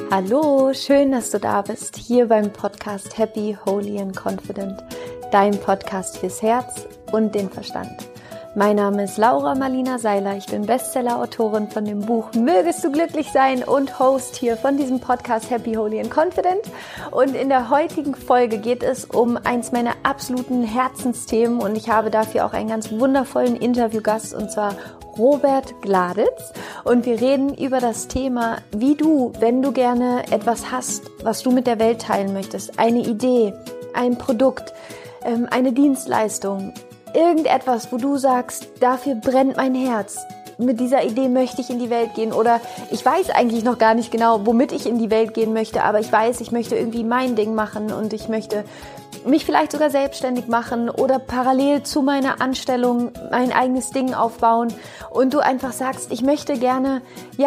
Hallo, schön, dass du da bist, hier beim Podcast Happy, Holy and Confident, dein Podcast fürs Herz und den Verstand. Mein Name ist Laura Marlina Seiler, ich bin Bestseller-Autorin von dem Buch Mögest du glücklich sein und Host hier von diesem Podcast Happy, Holy and Confident. Und in der heutigen Folge geht es um eins meiner absoluten Herzensthemen und ich habe dafür auch einen ganz wundervollen Interviewgast, und zwar Robert Gladitz, und wir reden über das Thema, wie du, wenn du gerne etwas hast, was du mit der Welt teilen möchtest, eine Idee, ein Produkt, eine Dienstleistung, irgendetwas, wo du sagst, dafür brennt mein Herz, mit dieser Idee möchte ich in die Welt gehen, oder ich weiß eigentlich noch gar nicht genau, womit ich in die Welt gehen möchte, aber ich weiß, ich möchte irgendwie mein Ding machen und ich möchte mich vielleicht sogar selbstständig machen oder parallel zu meiner Anstellung mein eigenes Ding aufbauen, und du einfach sagst, ich möchte gerne,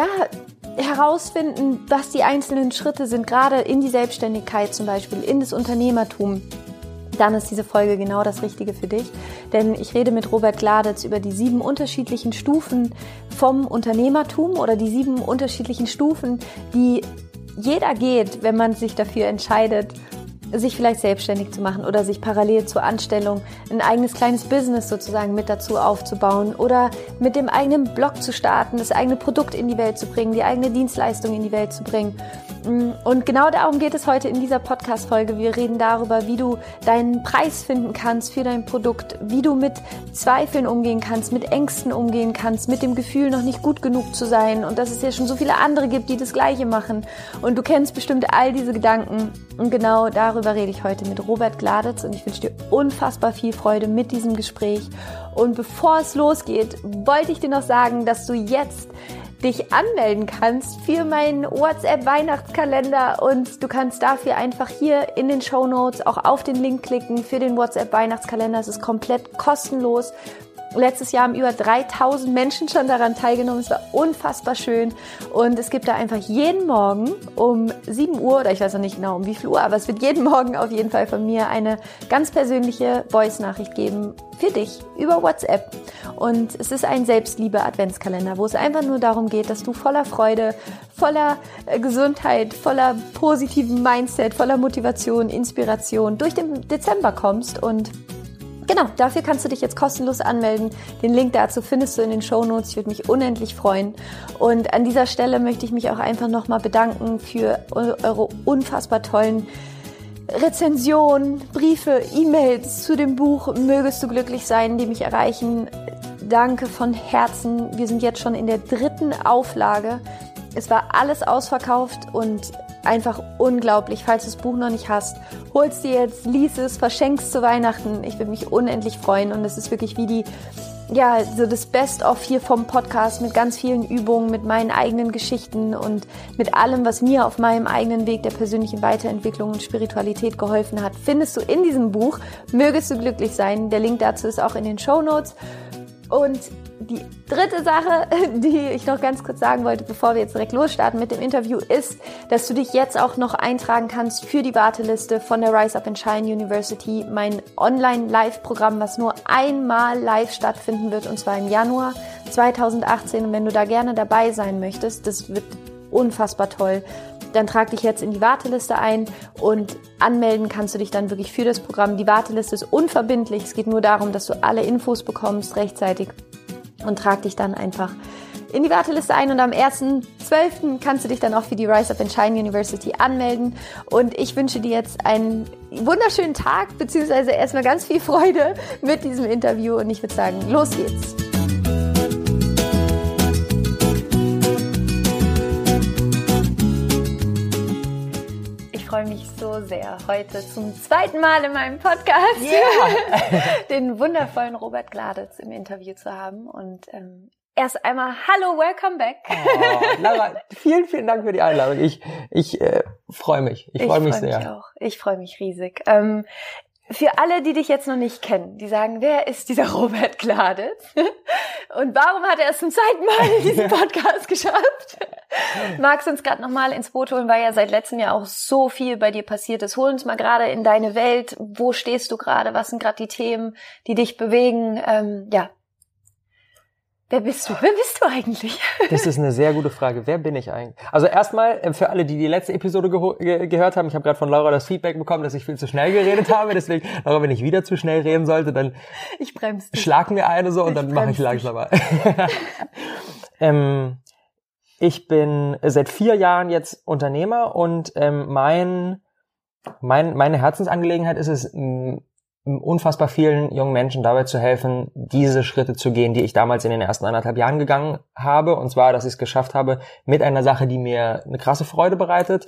herausfinden, was die einzelnen Schritte sind, gerade in die Selbstständigkeit zum Beispiel, in das Unternehmertum. Dann ist diese Folge genau das Richtige für dich, denn ich rede mit Robert Gladitz über die 7 unterschiedlichen Stufen vom Unternehmertum oder die 7 unterschiedlichen Stufen, die jeder geht, wenn man sich dafür entscheidet, sich vielleicht selbstständig zu machen oder sich parallel zur Anstellung ein eigenes kleines Business sozusagen mit dazu aufzubauen oder mit dem eigenen Blog zu starten, das eigene Produkt in die Welt zu bringen, die eigene Dienstleistung in die Welt zu bringen. Und genau darum geht es heute in dieser Podcast-Folge. Wir reden darüber, wie du deinen Preis finden kannst für dein Produkt, wie du mit Zweifeln umgehen kannst, mit Ängsten umgehen kannst, mit dem Gefühl, noch nicht gut genug zu sein und dass es ja schon so viele andere gibt, die das Gleiche machen. Und du kennst bestimmt all diese Gedanken. Und genau darüber rede ich heute mit Robert Gladitz und ich wünsche dir unfassbar viel Freude mit diesem Gespräch. Und bevor es losgeht, wollte ich dir noch sagen, dass du jetzt dich anmelden kannst für meinen WhatsApp-Weihnachtskalender, und du kannst dafür einfach hier in den Shownotes auch auf den Link klicken für den WhatsApp-Weihnachtskalender. Es ist komplett kostenlos. Letztes Jahr haben über 3000 Menschen schon daran teilgenommen. Es war unfassbar schön. Und es gibt da einfach jeden Morgen um 7 Uhr, oder ich weiß noch nicht genau um wie viel Uhr, aber es wird jeden Morgen auf jeden Fall von mir eine ganz persönliche Voice-Nachricht geben für dich über WhatsApp. Und es ist ein Selbstliebe-Adventskalender, wo es einfach nur darum geht, dass du voller Freude, voller Gesundheit, voller positiven Mindset, voller Motivation, Inspiration durch den Dezember kommst. Und genau, dafür kannst du dich jetzt kostenlos anmelden. Den Link dazu findest du in den Shownotes. Ich würde mich unendlich freuen. Und an dieser Stelle möchte ich mich auch einfach nochmal bedanken für eure unfassbar tollen Rezensionen, Briefe, E-Mails zu dem Buch Mögest du glücklich sein, die mich erreichen. Danke von Herzen. Wir sind jetzt schon in der 3. Auflage. Es war alles ausverkauft und einfach unglaublich. Falls du das Buch noch nicht hast, holst dir jetzt, lies es, verschenkst zu Weihnachten. Ich würde mich unendlich freuen, und es ist wirklich wie so das Best-of hier vom Podcast mit ganz vielen Übungen, mit meinen eigenen Geschichten und mit allem, was mir auf meinem eigenen Weg der persönlichen Weiterentwicklung und Spiritualität geholfen hat, findest du in diesem Buch Mögest du glücklich sein. Der Link dazu ist auch in den Shownotes. Und die 3. Sache, die ich noch ganz kurz sagen wollte, bevor wir jetzt direkt losstarten mit dem Interview, ist, dass du dich jetzt auch noch eintragen kannst für die Warteliste von der Rise Up and Shine University, mein Online-Live-Programm, was nur einmal live stattfinden wird, und zwar im Januar 2018. Und wenn du da gerne dabei sein möchtest, das wird unfassbar toll, dann trag dich jetzt in die Warteliste ein, und anmelden kannst du dich dann wirklich für das Programm. Die Warteliste ist unverbindlich. Es geht nur darum, dass du alle Infos bekommst rechtzeitig, und trag dich dann einfach in die Warteliste ein. Und am 1.12. kannst du dich dann auch für die Rise Up and Shine University anmelden. Und ich wünsche dir jetzt einen wunderschönen Tag, beziehungsweise erstmal ganz viel Freude mit diesem Interview. Und ich würde sagen, los geht's. Ich freue mich so sehr, heute zum 2. Mal in meinem Podcast den wundervollen Robert Gladitz im Interview zu haben. Und erst einmal, hallo, welcome back. Oh, Lara, vielen, vielen Dank für die Einladung. Ich freue mich. Ich freue mich sehr. Mich auch. Ich freue mich riesig. Für alle, die dich jetzt noch nicht kennen, die sagen, wer ist dieser Robert Gladitz? Und warum hat er es zum 2. Mal in diesem Podcast geschafft? Magst du uns gerade nochmal ins Boot holen, weil ja seit letztem Jahr auch so viel bei dir passiert ist. Hol uns mal gerade in deine Welt. Wo stehst du gerade? Was sind gerade die Themen, die dich bewegen? Wer bist du? Wer bist du eigentlich? Das ist eine sehr gute Frage. Wer bin ich eigentlich? Also erstmal für alle, die die letzte Episode gehört haben, ich habe gerade von Laura das Feedback bekommen, dass ich viel zu schnell geredet habe. Deswegen, Laura, wenn ich wieder zu schnell reden sollte, dann schlag mir eine so und dann mache ich langsamer. Ich bin seit 4 Jahren jetzt Unternehmer und meine Herzensangelegenheit ist es, unfassbar vielen jungen Menschen dabei zu helfen, diese Schritte zu gehen, die ich damals in den ersten 1,5 Jahren gegangen habe. Und zwar, dass ich es geschafft habe, mit einer Sache, die mir eine krasse Freude bereitet,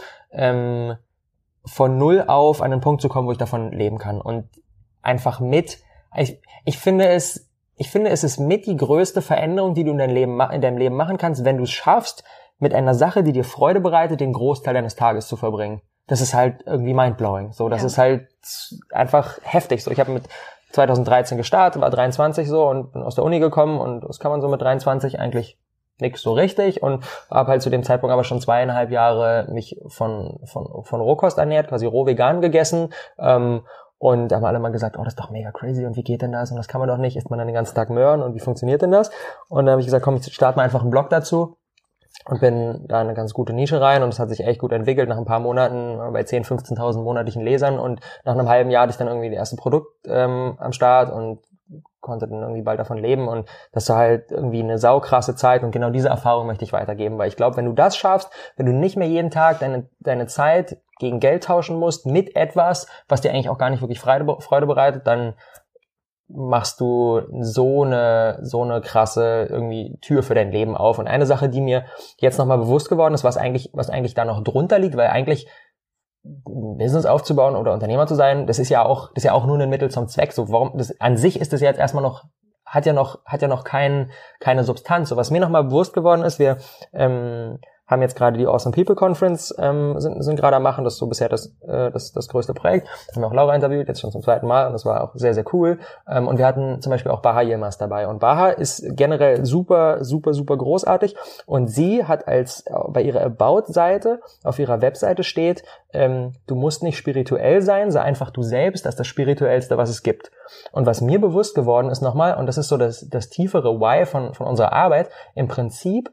von null auf an den Punkt zu kommen, wo ich davon leben kann. Und einfach ich finde, es ist mit die größte Veränderung, die du in deinem Leben machen kannst, wenn du es schaffst, mit einer Sache, die dir Freude bereitet, den Großteil deines Tages zu verbringen. Das ist halt irgendwie mindblowing. So, das ist halt einfach heftig. So, ich habe mit 2013 gestartet, war 23 so und bin aus der Uni gekommen und das kann man so mit 23 eigentlich nix so richtig und habe halt zu dem Zeitpunkt aber schon 2,5 Jahre mich von Rohkost ernährt, quasi roh vegan gegessen. Und da haben alle mal gesagt, oh, das ist doch mega crazy und wie geht denn das und das kann man doch nicht, isst man dann den ganzen Tag Möhren und wie funktioniert denn das? Und dann habe ich gesagt, komm, ich starte mal einfach einen Blog dazu und bin da in eine ganz gute Nische rein und es hat sich echt gut entwickelt. Nach ein paar Monaten bei 10.000, 15.000 monatlichen Lesern und nach einem halben Jahr hatte ich dann irgendwie das erste Produkt am Start und konnte dann irgendwie bald davon leben und das war halt irgendwie eine saukrasse Zeit und genau diese Erfahrung möchte ich weitergeben, weil ich glaube, wenn du das schaffst, wenn du nicht mehr jeden Tag deine Zeit gegen Geld tauschen musst mit etwas, was dir eigentlich auch gar nicht wirklich Freude bereitet, dann machst du so eine krasse irgendwie Tür für dein Leben auf. Und eine Sache, die mir jetzt nochmal bewusst geworden ist, was eigentlich da noch drunter liegt, weil eigentlich ein Business aufzubauen oder Unternehmer zu sein, das ist ja auch nur ein Mittel zum Zweck. So, warum, das, an sich ist das ja jetzt erstmal noch, hat ja noch keine Substanz. So, was mir nochmal bewusst geworden ist, wir, haben jetzt gerade die Awesome People Conference, sind gerade am machen, das ist so bisher das größte Projekt. Haben wir auch Laura interviewt, jetzt schon zum 2. Mal und das war auch sehr, sehr cool. Und wir hatten zum Beispiel auch Baha Yilmaz dabei und Baha ist generell super, super, super großartig und sie hat bei ihrer About-Seite, auf ihrer Webseite steht, du musst nicht spirituell sein, sei einfach du selbst, das ist das Spirituellste, was es gibt. Und was mir bewusst geworden ist nochmal, und das ist so das tiefere Why von unserer Arbeit, im Prinzip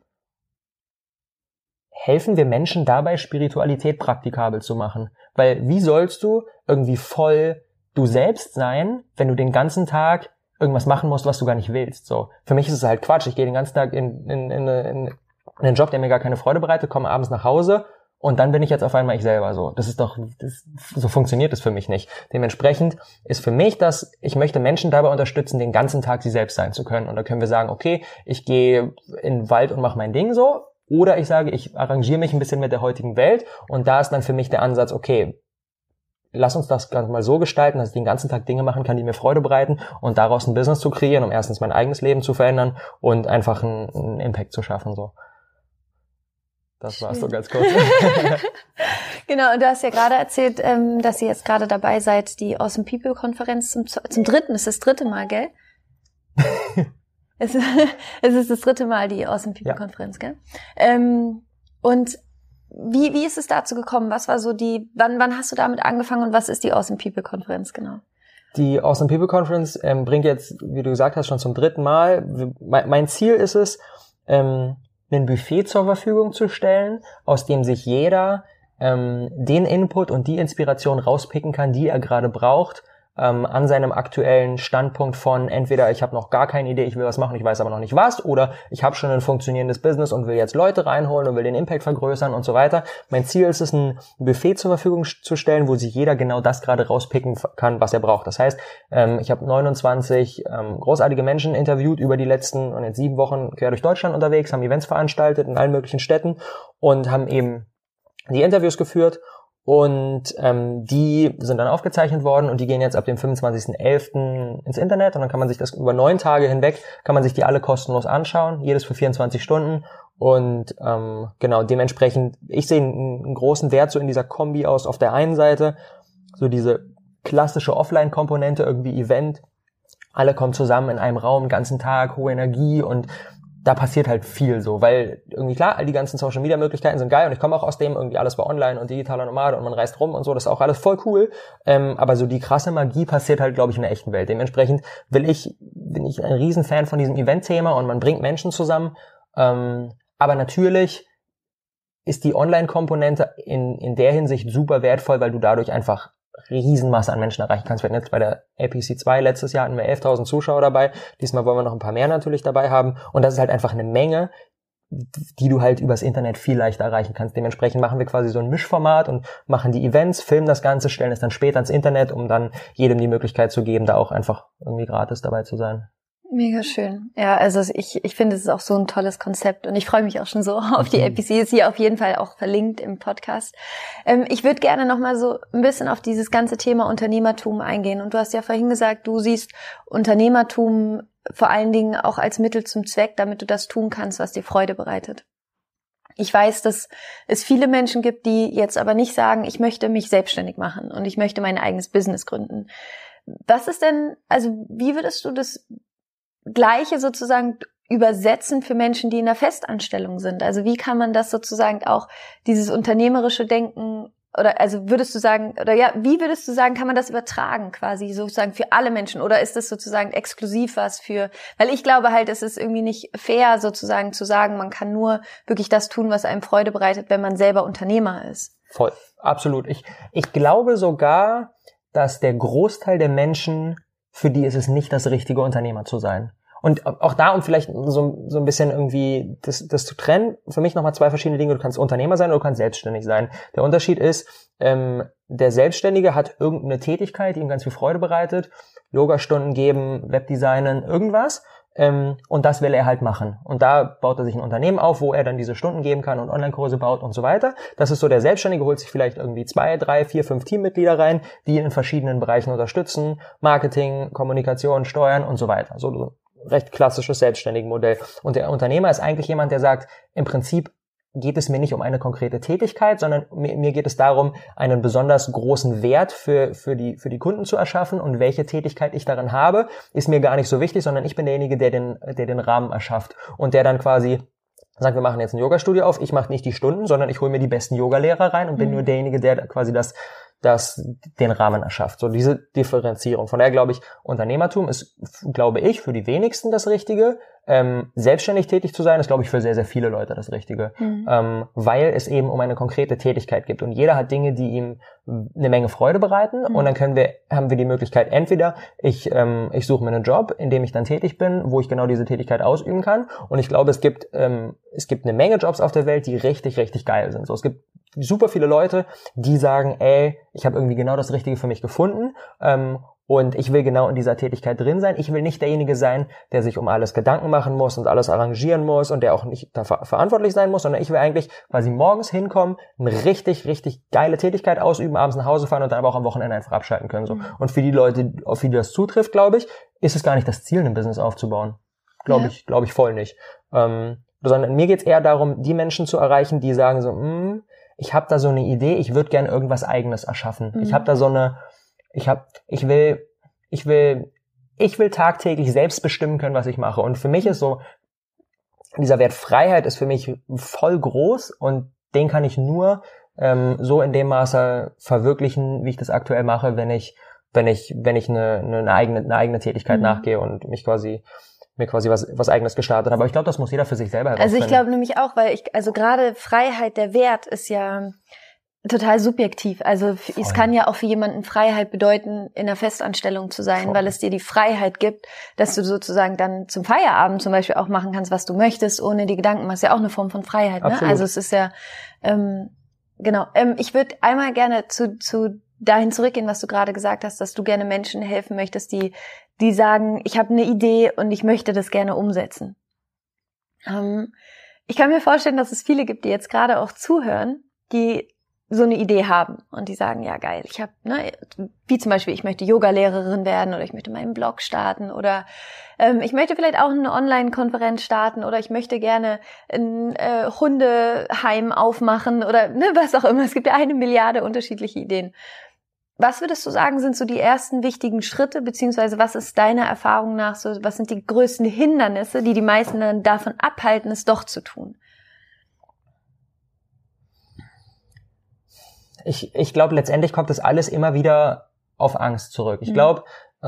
helfen wir Menschen dabei, Spiritualität praktikabel zu machen. Weil wie sollst du irgendwie voll du selbst sein, wenn du den ganzen Tag irgendwas machen musst, was du gar nicht willst? So, für mich ist es halt Quatsch. Ich gehe den ganzen Tag in einen Job, der mir gar keine Freude bereitet, komme abends nach Hause und dann bin ich jetzt auf einmal ich selber. So, so funktioniert es für mich nicht. Dementsprechend ist für mich ich möchte Menschen dabei unterstützen, den ganzen Tag sie selbst sein zu können. Und da können wir sagen, okay, ich gehe in den Wald und mache mein Ding so. Oder ich sage, ich arrangiere mich ein bisschen mit der heutigen Welt und da ist dann für mich der Ansatz, okay, lass uns das ganz mal so gestalten, dass ich den ganzen Tag Dinge machen kann, die mir Freude bereiten und daraus ein Business zu kreieren, um erstens mein eigenes Leben zu verändern und einfach einen Impact zu schaffen. So. Das war's so ganz kurz. Genau, und du hast ja gerade erzählt, dass ihr jetzt gerade dabei seid, die Awesome People Konferenz zum dritten, ist das 3. Mal, gell? Es ist das 3. Mal die Awesome People Konferenz, gell? Und wie ist es dazu gekommen? Was war so wann hast du damit angefangen und was ist die Awesome People Konferenz genau? Die Awesome People Conference bringt jetzt, wie du gesagt hast, schon zum 3. Mal. Mein Ziel ist es, ein Buffet zur Verfügung zu stellen, aus dem sich jeder den Input und die Inspiration rauspicken kann, die er gerade braucht, an seinem aktuellen Standpunkt von entweder ich habe noch gar keine Idee, ich will was machen, ich weiß aber noch nicht was, oder ich habe schon ein funktionierendes Business und will jetzt Leute reinholen und will den Impact vergrößern und so weiter. Mein Ziel ist es, ein Buffet zur Verfügung zu stellen, wo sich jeder genau das gerade rauspicken kann, was er braucht. Das heißt, ich habe 29 großartige Menschen interviewt über die letzten und jetzt 7 Wochen quer durch Deutschland unterwegs, haben Events veranstaltet in allen möglichen Städten und haben eben die Interviews geführt. Und die sind dann aufgezeichnet worden und die gehen jetzt ab dem 25.11. ins Internet und dann kann man sich das über 9 Tage hinweg, kann man sich die alle kostenlos anschauen, jedes für 24 Stunden und genau, dementsprechend, ich sehe einen großen Wert so in dieser Kombi aus, auf der einen Seite so diese klassische Offline-Komponente, irgendwie Event, alle kommen zusammen in einem Raum, den ganzen Tag, hohe Energie und da passiert halt viel so, weil irgendwie klar, all die ganzen Social-Media-Möglichkeiten sind geil und ich komme auch aus dem, irgendwie alles war online und digitaler Nomade und man reist rum und so, das ist auch alles voll cool, aber so die krasse Magie passiert halt, glaube ich, in der echten Welt. Dementsprechend bin ich ein Riesenfan von diesem Event-Thema und man bringt Menschen zusammen, aber natürlich ist die Online-Komponente in der Hinsicht super wertvoll, weil du dadurch einfach Riesenmasse an Menschen erreichen kannst. Wir hatten jetzt bei der APC 2 letztes Jahr hatten wir 11.000 Zuschauer dabei. Diesmal wollen wir noch ein paar mehr natürlich dabei haben. Und das ist halt einfach eine Menge, die du halt übers Internet viel leichter erreichen kannst. Dementsprechend machen wir quasi so ein Mischformat und machen die Events, filmen das Ganze, stellen es dann später ins Internet, um dann jedem die Möglichkeit zu geben, da auch einfach irgendwie gratis dabei zu sein. Mega schön. Ja, also ich finde, es ist auch so ein tolles Konzept und ich freue mich auch schon so auf die APC. Ist hier auf jeden Fall auch verlinkt im Podcast. Ich würde gerne nochmal so ein bisschen auf dieses ganze Thema Unternehmertum eingehen. Und du hast ja vorhin gesagt, du siehst Unternehmertum vor allen Dingen auch als Mittel zum Zweck, damit du das tun kannst, was dir Freude bereitet. Ich weiß, dass es viele Menschen gibt, die jetzt aber nicht sagen, ich möchte mich selbstständig machen und ich möchte mein eigenes Business gründen. Was ist denn, also wie würdest du das Gleiche sozusagen übersetzen für Menschen, die in der Festanstellung sind? Also wie kann man das sozusagen auch, dieses unternehmerische Denken, oder also würdest du sagen, oder ja, wie würdest du sagen, kann man das übertragen quasi sozusagen für alle Menschen? Oder ist das sozusagen exklusiv was für, weil ich glaube halt, es ist irgendwie nicht fair sozusagen zu sagen, man kann nur wirklich das tun, was einem Freude bereitet, wenn man selber Unternehmer ist. Voll, absolut. Ich glaube sogar, dass der Großteil der Menschen, für die ist es nicht das richtige, Unternehmer zu sein. Und auch da, um vielleicht so ein bisschen irgendwie das zu trennen, für mich nochmal zwei verschiedene Dinge. Du kannst Unternehmer sein oder du kannst selbstständig sein. Der Unterschied ist, der Selbstständige hat irgendeine Tätigkeit, die ihm ganz viel Freude bereitet. Yogastunden geben, Webdesignen, irgendwas. Und das will er halt machen. Und da baut er sich ein Unternehmen auf, wo er dann diese Stunden geben kann und Online-Kurse baut und so weiter. Das ist so, der Selbstständige holt sich vielleicht irgendwie 2, 3, 4, 5 Teammitglieder rein, die ihn in verschiedenen Bereichen unterstützen. Marketing, Kommunikation, Steuern und so weiter. So recht klassisches Selbstständigen-Modell. Und der Unternehmer ist eigentlich jemand, der sagt, im Prinzip geht es mir nicht um eine konkrete Tätigkeit, sondern mir geht es darum, einen besonders großen Wert für die Kunden zu erschaffen, und welche Tätigkeit ich darin habe, ist mir gar nicht so wichtig, sondern ich bin derjenige, der den Rahmen erschafft und der dann quasi sagt, wir machen jetzt ein Yoga-Studio auf, ich mache nicht die Stunden, sondern ich hole mir die besten Yogalehrer rein und bin nur derjenige, der quasi den Rahmen erschafft. So diese Differenzierung. Von daher glaube ich, Unternehmertum ist, glaube ich, für die wenigsten das Richtige. Selbstständig tätig zu sein, ist, glaube ich, für sehr, sehr viele Leute das Richtige. Weil es eben um eine konkrete Tätigkeit geht. Und jeder hat Dinge, die ihm eine Menge Freude bereiten. Und dann haben wir die Möglichkeit, entweder ich suche mir einen Job, in dem ich dann tätig bin, wo ich genau diese Tätigkeit ausüben kann. Und ich glaube, es gibt eine Menge Jobs auf der Welt, die richtig, richtig geil sind. So, es gibt super viele Leute, die sagen, ey, ich habe irgendwie genau das Richtige für mich gefunden, und ich will genau in dieser Tätigkeit drin sein. Ich will nicht derjenige sein, der sich um alles Gedanken machen muss und alles arrangieren muss und der auch nicht dafür verantwortlich sein muss, sondern ich will eigentlich quasi morgens hinkommen, eine richtig, richtig geile Tätigkeit ausüben, abends nach Hause fahren und dann aber auch am Wochenende einfach abschalten können. So. Und für die Leute, auf die das zutrifft, glaube ich, ist es gar nicht das Ziel, ein Business aufzubauen. Glaube ich voll nicht. Sondern mir geht's eher darum, die Menschen zu erreichen, die sagen so, ich habe da so eine Idee, ich würde gerne irgendwas Eigenes erschaffen. Ich habe da so eine, ich will tagtäglich selbst bestimmen können, was ich mache. Und für mich ist so, dieser Wert Freiheit ist für mich voll groß, und den kann ich nur so in dem Maße verwirklichen, wie ich das aktuell mache, wenn ich eine eigene Tätigkeit nachgehe und mir quasi was Eigenes gestartet habe. Aber ich glaube, das muss jeder für sich selber herausfinden. Also ich glaube nämlich auch, weil also gerade Freiheit, der Wert ist ja total subjektiv. Also es kann ja auch für jemanden Freiheit bedeuten, in einer Festanstellung zu sein, weil es dir die Freiheit gibt, dass du sozusagen dann zum Feierabend zum Beispiel auch machen kannst, was du möchtest, ohne die Gedanken. Das ist ja auch eine Form von Freiheit. Ne? Also es ist ja, genau. Ich würde einmal gerne zu dahin zurückgehen, was du gerade gesagt hast, dass du gerne Menschen helfen möchtest, die sagen, ich habe eine Idee und ich möchte das gerne umsetzen. Ich kann mir vorstellen, dass es viele gibt, die jetzt gerade auch zuhören, die so eine Idee haben und die sagen, ja geil, ich habe, wie zum Beispiel, ich möchte Yoga-Lehrerin werden oder ich möchte meinen Blog starten oder ich möchte vielleicht auch eine Online-Konferenz starten oder ich möchte gerne ein Hundeheim aufmachen oder was auch immer. Es gibt ja 1 Milliarde unterschiedliche Ideen. Was würdest du sagen, sind so die ersten wichtigen Schritte, beziehungsweise was ist deiner Erfahrung nach so, was sind die größten Hindernisse, die die meisten dann davon abhalten, es doch zu tun? Ich glaube, letztendlich kommt das alles immer wieder auf Angst zurück. Ich glaube,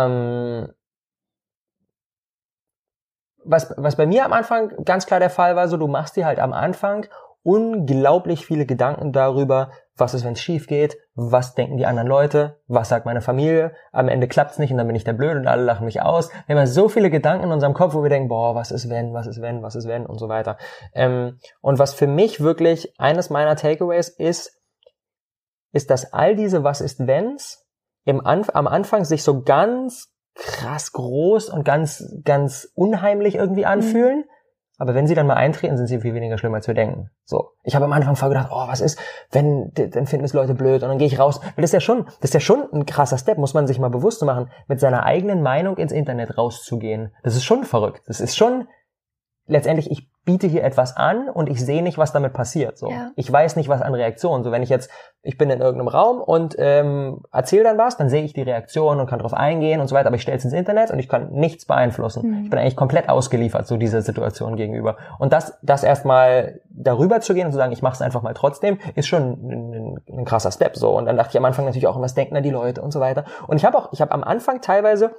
was bei mir am Anfang ganz klar der Fall war, so du machst dir halt am Anfang unglaublich viele Gedanken darüber, was ist, wenn es schief geht, was denken die anderen Leute, was sagt meine Familie, am Ende klappt's nicht und dann bin ich der Blöde und alle lachen mich aus. Wir haben so viele Gedanken in unserem Kopf, wo wir denken, boah, was ist wenn und so weiter. Und was für mich wirklich eines meiner Takeaways ist, dass all diese was ist wenns am Anfang sich so ganz krass groß und ganz, ganz unheimlich irgendwie anfühlen. Aber wenn sie dann mal eintreten, sind sie viel weniger schlimm, als wir denken. So. Ich habe am Anfang voll gedacht, oh, was ist, wenn, dann finden es Leute blöd und dann gehe ich raus. Weil das ist ja schon ein krasser Step, muss man sich mal bewusst machen, mit seiner eigenen Meinung ins Internet rauszugehen. Das ist schon verrückt. Das ist schon, letztendlich, ich biete hier etwas an und ich sehe nicht, was damit passiert. So. Ja. Ich weiß nicht, was an Reaktionen. So, wenn ich bin in irgendeinem Raum und erzähle dann was, dann sehe ich die Reaktion und kann drauf eingehen und so weiter, aber ich stelle es ins Internet und ich kann nichts beeinflussen. Ich bin eigentlich komplett ausgeliefert so dieser Situation gegenüber. Und das erstmal darüber zu gehen und zu sagen, ich mache es einfach mal trotzdem, ist schon ein krasser Step. So. Und dann dachte ich am Anfang natürlich auch, was denken da die Leute und so weiter. Und ich habe am Anfang teilweise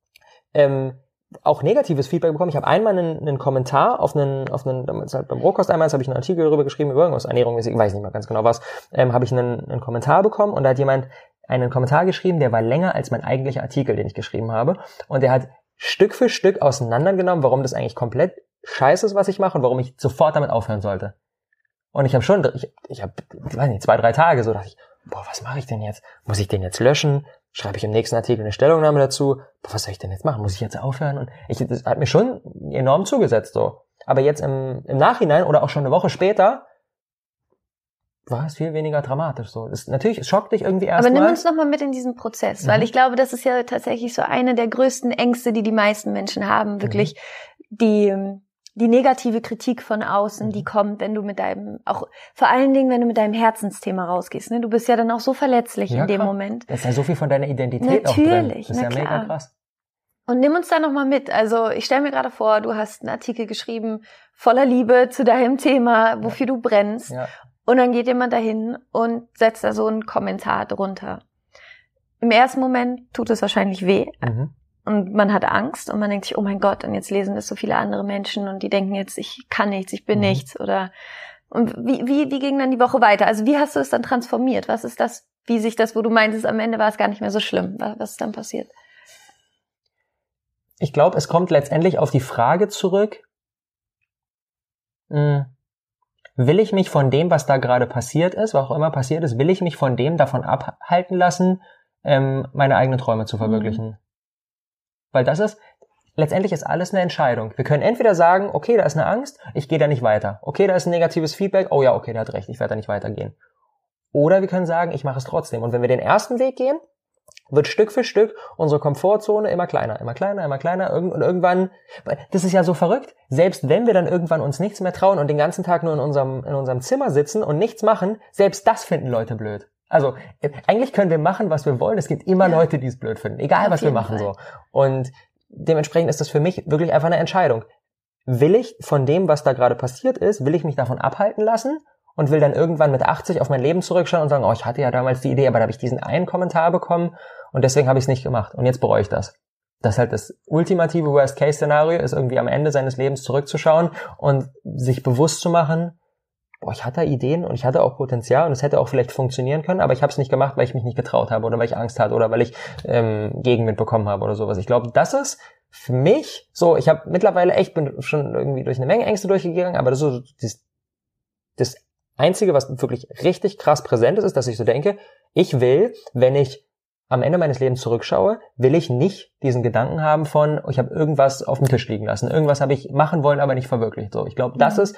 auch negatives Feedback bekommen. Ich habe einmal einen Kommentar auf damals halt beim Rohkost einmal, habe ich einen Artikel darüber geschrieben, über irgendwas Ernährung, ich weiß nicht mehr ganz genau was, habe ich einen Kommentar bekommen und da hat jemand einen Kommentar geschrieben, der war länger als mein eigentlicher Artikel, den ich geschrieben habe, und der hat Stück für Stück auseinandergenommen, warum das eigentlich komplett scheiße ist, was ich mache und warum ich sofort damit aufhören sollte. Und ich habe weiß nicht, 2-3 Tage so dachte ich, boah, was mache ich denn jetzt? Muss ich den jetzt löschen? Schreibe ich im nächsten Artikel eine Stellungnahme dazu? Boah, was soll ich denn jetzt machen? Muss ich jetzt aufhören? Und das hat mir schon enorm zugesetzt, so. Aber jetzt im Nachhinein oder auch schon eine Woche später war es viel weniger dramatisch, so. Natürlich, es schockt dich irgendwie erstmal. Aber nimm uns nochmal mit in diesen Prozess, weil ich glaube, das ist ja tatsächlich so eine der größten Ängste, die meisten Menschen haben, wirklich die negative Kritik von außen, die kommt, wenn du auch vor allen Dingen, wenn du mit deinem Herzensthema rausgehst, ne? Du bist ja dann auch so verletzlich in dem Moment. Da ist ja so viel von deiner Identität auch drin. Natürlich, das ist ja mega krass. Und nimm uns da nochmal mit. Also ich stelle mir gerade vor, du hast einen Artikel geschrieben, voller Liebe zu deinem Thema, wofür du brennst. Ja. Und dann geht jemand dahin und setzt da so einen Kommentar drunter. Im ersten Moment tut es wahrscheinlich weh. Und man hat Angst und man denkt sich, oh mein Gott, und jetzt lesen das so viele andere Menschen und die denken jetzt, ich kann nichts, ich bin nichts. Und wie ging dann die Woche weiter? Also wie hast du es dann transformiert? Was ist das, wie sich das, wo du meintest, am Ende war es gar nicht mehr so schlimm? Was ist dann passiert? Ich glaube, es kommt letztendlich auf die Frage zurück, will ich mich von dem, was da gerade passiert ist, was auch immer passiert ist, will ich mich von dem davon abhalten lassen, meine eigenen Träume zu verwirklichen? Weil letztendlich ist alles eine Entscheidung. Wir können entweder sagen, okay, da ist eine Angst, ich gehe da nicht weiter. Okay, da ist ein negatives Feedback, oh ja, okay, der hat recht, ich werde da nicht weitergehen. Oder wir können sagen, ich mache es trotzdem. Und wenn wir den ersten Weg gehen, wird Stück für Stück unsere Komfortzone immer kleiner. Und irgendwann, das ist ja so verrückt, selbst wenn wir dann irgendwann uns nichts mehr trauen und den ganzen Tag nur in unserem Zimmer sitzen und nichts machen, selbst das finden Leute blöd. Also eigentlich können wir machen, was wir wollen. Es gibt immer Leute, die es blöd finden, egal was wir machen. So. Und dementsprechend ist das für mich wirklich einfach eine Entscheidung. Will ich von dem, was da gerade passiert ist, will ich mich davon abhalten lassen und will dann irgendwann mit 80 auf mein Leben zurückschauen und sagen, oh, ich hatte ja damals die Idee, aber da habe ich diesen einen Kommentar bekommen und deswegen habe ich es nicht gemacht und jetzt bereue ich das. Das ist halt das ultimative Worst-Case-Szenario, ist irgendwie am Ende seines Lebens zurückzuschauen und sich bewusst zu machen, boah, ich hatte Ideen und ich hatte auch Potenzial und es hätte auch vielleicht funktionieren können, aber ich habe es nicht gemacht, weil ich mich nicht getraut habe oder weil ich Angst hatte oder weil ich Gegenwind bekommen habe oder sowas. Ich glaube, das ist für mich so, ich habe mittlerweile bin schon irgendwie durch eine Menge Ängste durchgegangen, aber das ist so das Einzige, was wirklich richtig krass präsent ist, dass ich so denke, ich will, wenn ich am Ende meines Lebens zurückschaue, will ich nicht diesen Gedanken haben von, ich habe irgendwas auf dem Tisch liegen lassen, irgendwas habe ich machen wollen, aber nicht verwirklicht. So, ich glaube, das ist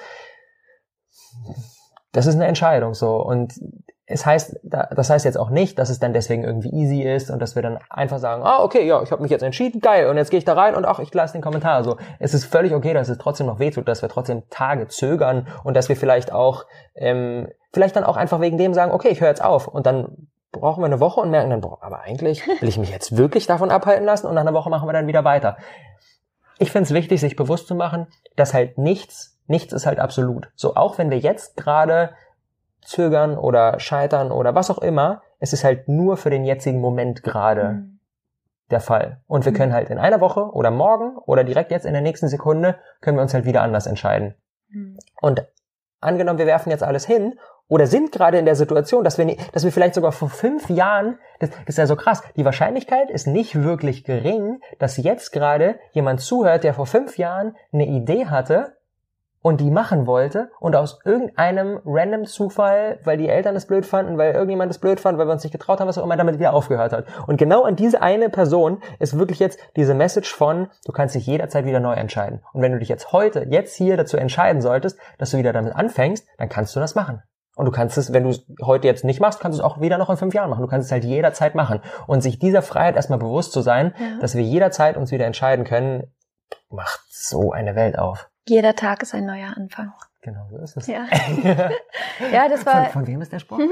eine Entscheidung so und das heißt jetzt auch nicht, dass es dann deswegen irgendwie easy ist und dass wir dann einfach sagen, okay, ja, ich habe mich jetzt entschieden, geil, und jetzt gehe ich da rein und ich lasse den Kommentar. So, es ist völlig okay, dass es trotzdem noch wehtut, dass wir trotzdem Tage zögern und dass wir vielleicht auch dann auch einfach wegen dem sagen, okay, ich höre jetzt auf und dann brauchen wir eine Woche und merken dann, aber eigentlich will ich mich jetzt wirklich davon abhalten lassen und nach einer Woche machen wir dann wieder weiter. Ich finde es wichtig, sich bewusst zu machen, dass halt nichts ist halt absolut. So, auch wenn wir jetzt gerade zögern oder scheitern oder was auch immer, es ist halt nur für den jetzigen Moment gerade der Fall. Und wir können halt in einer Woche oder morgen oder direkt jetzt in der nächsten Sekunde können wir uns halt wieder anders entscheiden. Und angenommen, wir werfen jetzt alles hin oder sind gerade in der Situation, dass wir vielleicht sogar vor 5 Jahren, das ist ja so krass, die Wahrscheinlichkeit ist nicht wirklich gering, dass jetzt gerade jemand zuhört, der vor 5 Jahren eine Idee hatte und die machen wollte und aus irgendeinem random Zufall, weil die Eltern es blöd fanden, weil irgendjemand es blöd fand, weil wir uns nicht getraut haben, was auch immer, damit wieder aufgehört hat. Und genau an diese eine Person ist wirklich jetzt diese Message von, du kannst dich jederzeit wieder neu entscheiden. Und wenn du dich jetzt hier dazu entscheiden solltest, dass du wieder damit anfängst, dann kannst du das machen. Und du kannst es, wenn du es heute jetzt nicht machst, kannst du es auch wieder noch in 5 Jahren machen. Du kannst es halt jederzeit machen. Und sich dieser Freiheit erstmal bewusst zu sein, dass wir jederzeit uns wieder entscheiden können, macht so eine Welt auf. Jeder Tag ist ein neuer Anfang. Genau, so ist es. Ja, ja, das war. Von wem ist der Spruch?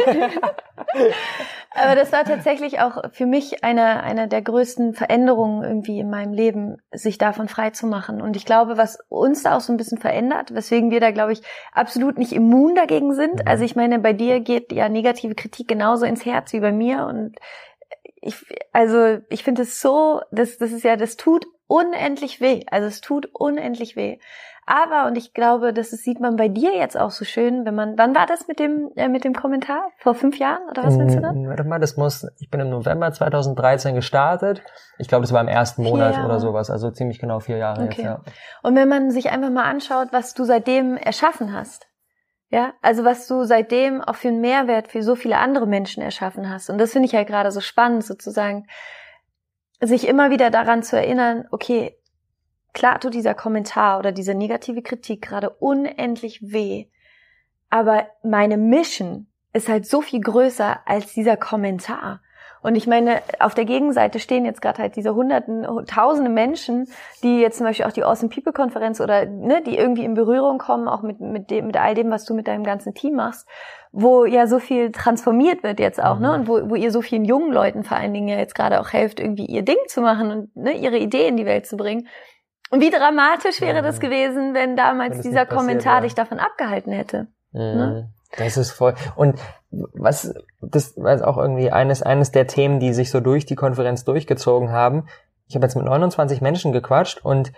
Aber das war tatsächlich auch für mich eine der größten Veränderungen irgendwie in meinem Leben, sich davon frei zu machen. Und ich glaube, was uns da auch so ein bisschen verändert, weswegen wir da, glaube ich, absolut nicht immun dagegen sind. Also ich meine, bei dir geht ja negative Kritik genauso ins Herz wie bei mir. Und ich finde es so, das tut unendlich weh. Also es tut unendlich weh. Aber, und ich glaube, das sieht man bei dir jetzt auch so schön, wann war das mit dem Kommentar? Vor 5 Jahren? Oder was willst du da? Warte mal, ich bin im November 2013 gestartet. Ich glaube, das war im ersten Monat oder sowas. Also ziemlich genau 4 Jahre jetzt, ja. Und wenn man sich einfach mal anschaut, was du seitdem erschaffen hast, ja, also was du seitdem auch für einen Mehrwert für so viele andere Menschen erschaffen hast. Und das finde ich halt gerade so spannend, sozusagen, sich immer wieder daran zu erinnern, okay, klar tut dieser Kommentar oder diese negative Kritik gerade unendlich weh, aber meine Mission ist halt so viel größer als dieser Kommentar. Und ich meine, auf der Gegenseite stehen jetzt gerade halt diese tausende Menschen, die jetzt zum Beispiel auch die Awesome People Konferenz oder die irgendwie in Berührung kommen, auch mit all dem, was du mit deinem ganzen Team machst, wo ja so viel transformiert wird jetzt auch, und wo ihr so vielen jungen Leuten vor allen Dingen ja jetzt gerade auch helft, irgendwie ihr Ding zu machen und ihre Idee in die Welt zu bringen. Und wie dramatisch wäre das gewesen, wenn damals dieser Kommentar dich davon abgehalten hätte. Ne? Das ist voll. Und das war auch irgendwie eines der Themen, die sich so durch die Konferenz durchgezogen haben. Ich habe jetzt mit 29 Menschen gequatscht und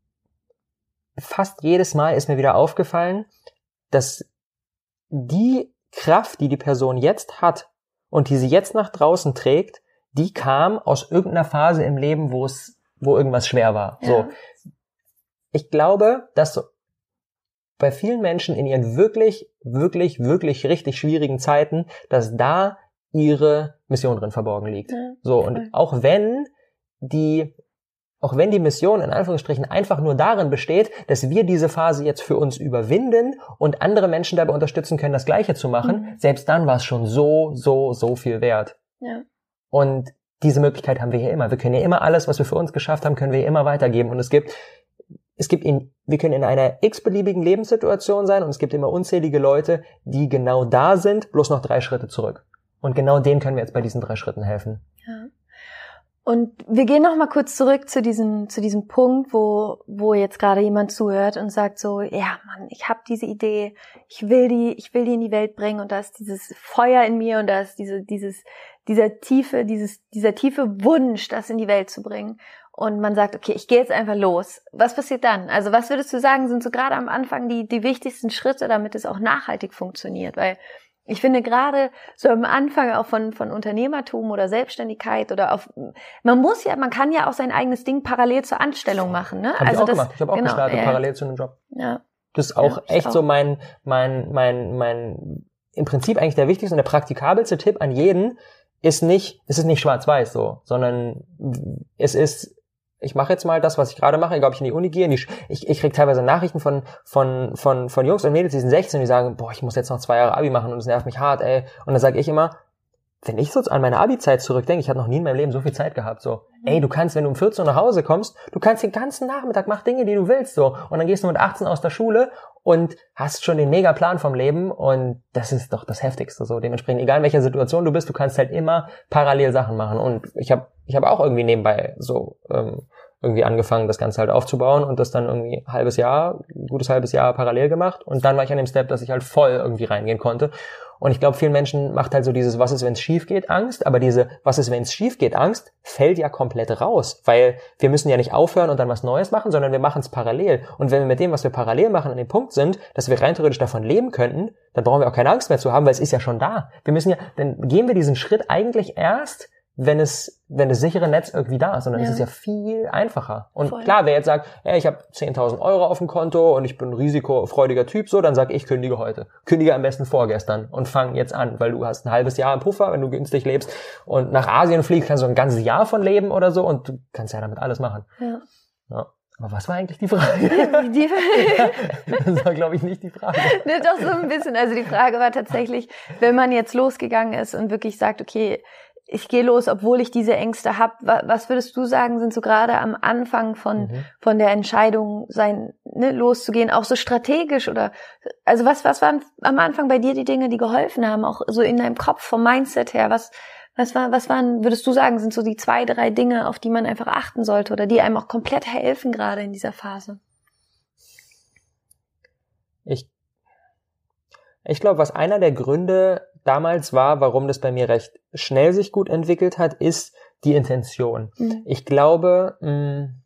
fast jedes Mal ist mir wieder aufgefallen, dass die Kraft, die Person jetzt hat und die sie jetzt nach draußen trägt, die kam aus irgendeiner Phase im Leben, wo irgendwas schwer war. Ja. So. Ich glaube, dass bei vielen Menschen in ihren wirklich, wirklich, wirklich richtig schwierigen Zeiten, dass da ihre Mission drin verborgen liegt. Ja, so, und auch wenn die Mission in Anführungsstrichen einfach nur darin besteht, dass wir diese Phase jetzt für uns überwinden und andere Menschen dabei unterstützen können, das Gleiche zu machen, selbst dann war es schon so viel wert. Ja. Und diese Möglichkeit haben wir hier immer. Wir können ja immer alles, was wir für uns geschafft haben, können wir hier immer weitergeben. Und wir können in einer x-beliebigen Lebenssituation sein und es gibt immer unzählige Leute, die genau da sind, bloß noch 3 Schritte zurück. Und genau denen können wir jetzt bei diesen 3 Schritten helfen. Ja. Und wir gehen noch mal kurz zurück zu diesem Punkt, wo jetzt gerade jemand zuhört und sagt so, ja Mann, ich habe diese Idee, ich will die in die Welt bringen und da ist dieses Feuer in mir und da ist dieser tiefe Wunsch, das in die Welt zu bringen. Und man sagt, okay, ich gehe jetzt einfach los. Was passiert dann? Also was würdest du sagen, sind so gerade am Anfang die wichtigsten Schritte, damit es auch nachhaltig funktioniert? Weil ich finde gerade so am Anfang auch von Unternehmertum oder Selbstständigkeit oder man kann ja auch sein eigenes Ding parallel zur Anstellung machen, ne? Hab ich auch gemacht. Ich habe auch gestartet, parallel zu einem Job. Ja. Das ist auch echt so mein im Prinzip eigentlich der wichtigste und der praktikabelste Tipp an jeden es ist nicht schwarz-weiß so, sondern es ist, ich mache jetzt mal das, was ich gerade mache, egal ob ich in die Uni gehe, ich kriege teilweise Nachrichten von Jungs und Mädels, die sind 16 und die sagen, boah, ich muss jetzt noch 2 Jahre Abi machen und es nervt mich hart, ey. Und dann sage ich immer, wenn ich so an meine Abi-Zeit zurückdenke, ich hatte noch nie in meinem Leben so viel Zeit gehabt, so. Ey, du kannst, wenn du um 14 Uhr nach Hause kommst, du kannst den ganzen Nachmittag, mach Dinge, die du willst, so. Und dann gehst du mit 18 aus der Schule und hast schon den Megaplan vom Leben und das ist doch das Heftigste so. Dementsprechend, egal in welcher Situation du bist, du kannst halt immer parallel Sachen machen und ich hab auch irgendwie nebenbei so irgendwie angefangen, das Ganze halt aufzubauen und das dann irgendwie ein gutes halbes Jahr parallel gemacht und dann war ich an dem Step, dass ich halt voll irgendwie reingehen konnte. Und ich glaube, vielen Menschen macht halt so dieses was ist, wenn es schief geht, Angst, aber diese was ist, wenn es schief geht, Angst fällt ja komplett raus, weil wir müssen ja nicht aufhören und dann was Neues machen, sondern wir machen es parallel. Und wenn wir mit dem, was wir parallel machen, an dem Punkt sind, dass wir rein theoretisch davon leben könnten, dann brauchen wir auch keine Angst mehr zu haben, weil es ist ja schon da. Dann gehen wir diesen Schritt eigentlich erst, wenn das sichere Netz irgendwie da ist, sondern es ist ja viel einfacher. Und klar, wer jetzt sagt, ich habe 10.000 Euro auf dem Konto und ich bin ein risikofreudiger Typ, so, dann sag ich, kündige heute. Kündige am besten vorgestern und fang jetzt an, weil du hast ein halbes Jahr im Puffer, wenn du günstig lebst und nach Asien fliegst, kannst du ein ganzes Jahr von leben oder so und du kannst ja damit alles machen. Ja. Aber was war eigentlich die Frage? Das war, glaube ich, nicht die Frage. Ne, doch so ein bisschen. Also die Frage war tatsächlich, wenn man jetzt losgegangen ist und wirklich sagt, okay, ich gehe los, obwohl ich diese Ängste habe. Was würdest du sagen, sind so gerade am Anfang von der Entscheidung loszugehen, auch so strategisch oder, also was waren am Anfang bei dir die Dinge, die geholfen haben, auch so in deinem Kopf vom Mindset her? Was waren, würdest du sagen, sind so die 2, 3 Dinge, auf die man einfach achten sollte oder die einem auch komplett helfen gerade in dieser Phase? Ich glaube, was einer der Gründe damals war, warum das bei mir recht schnell sich gut entwickelt hat, ist die Intention. Ich glaube, wenn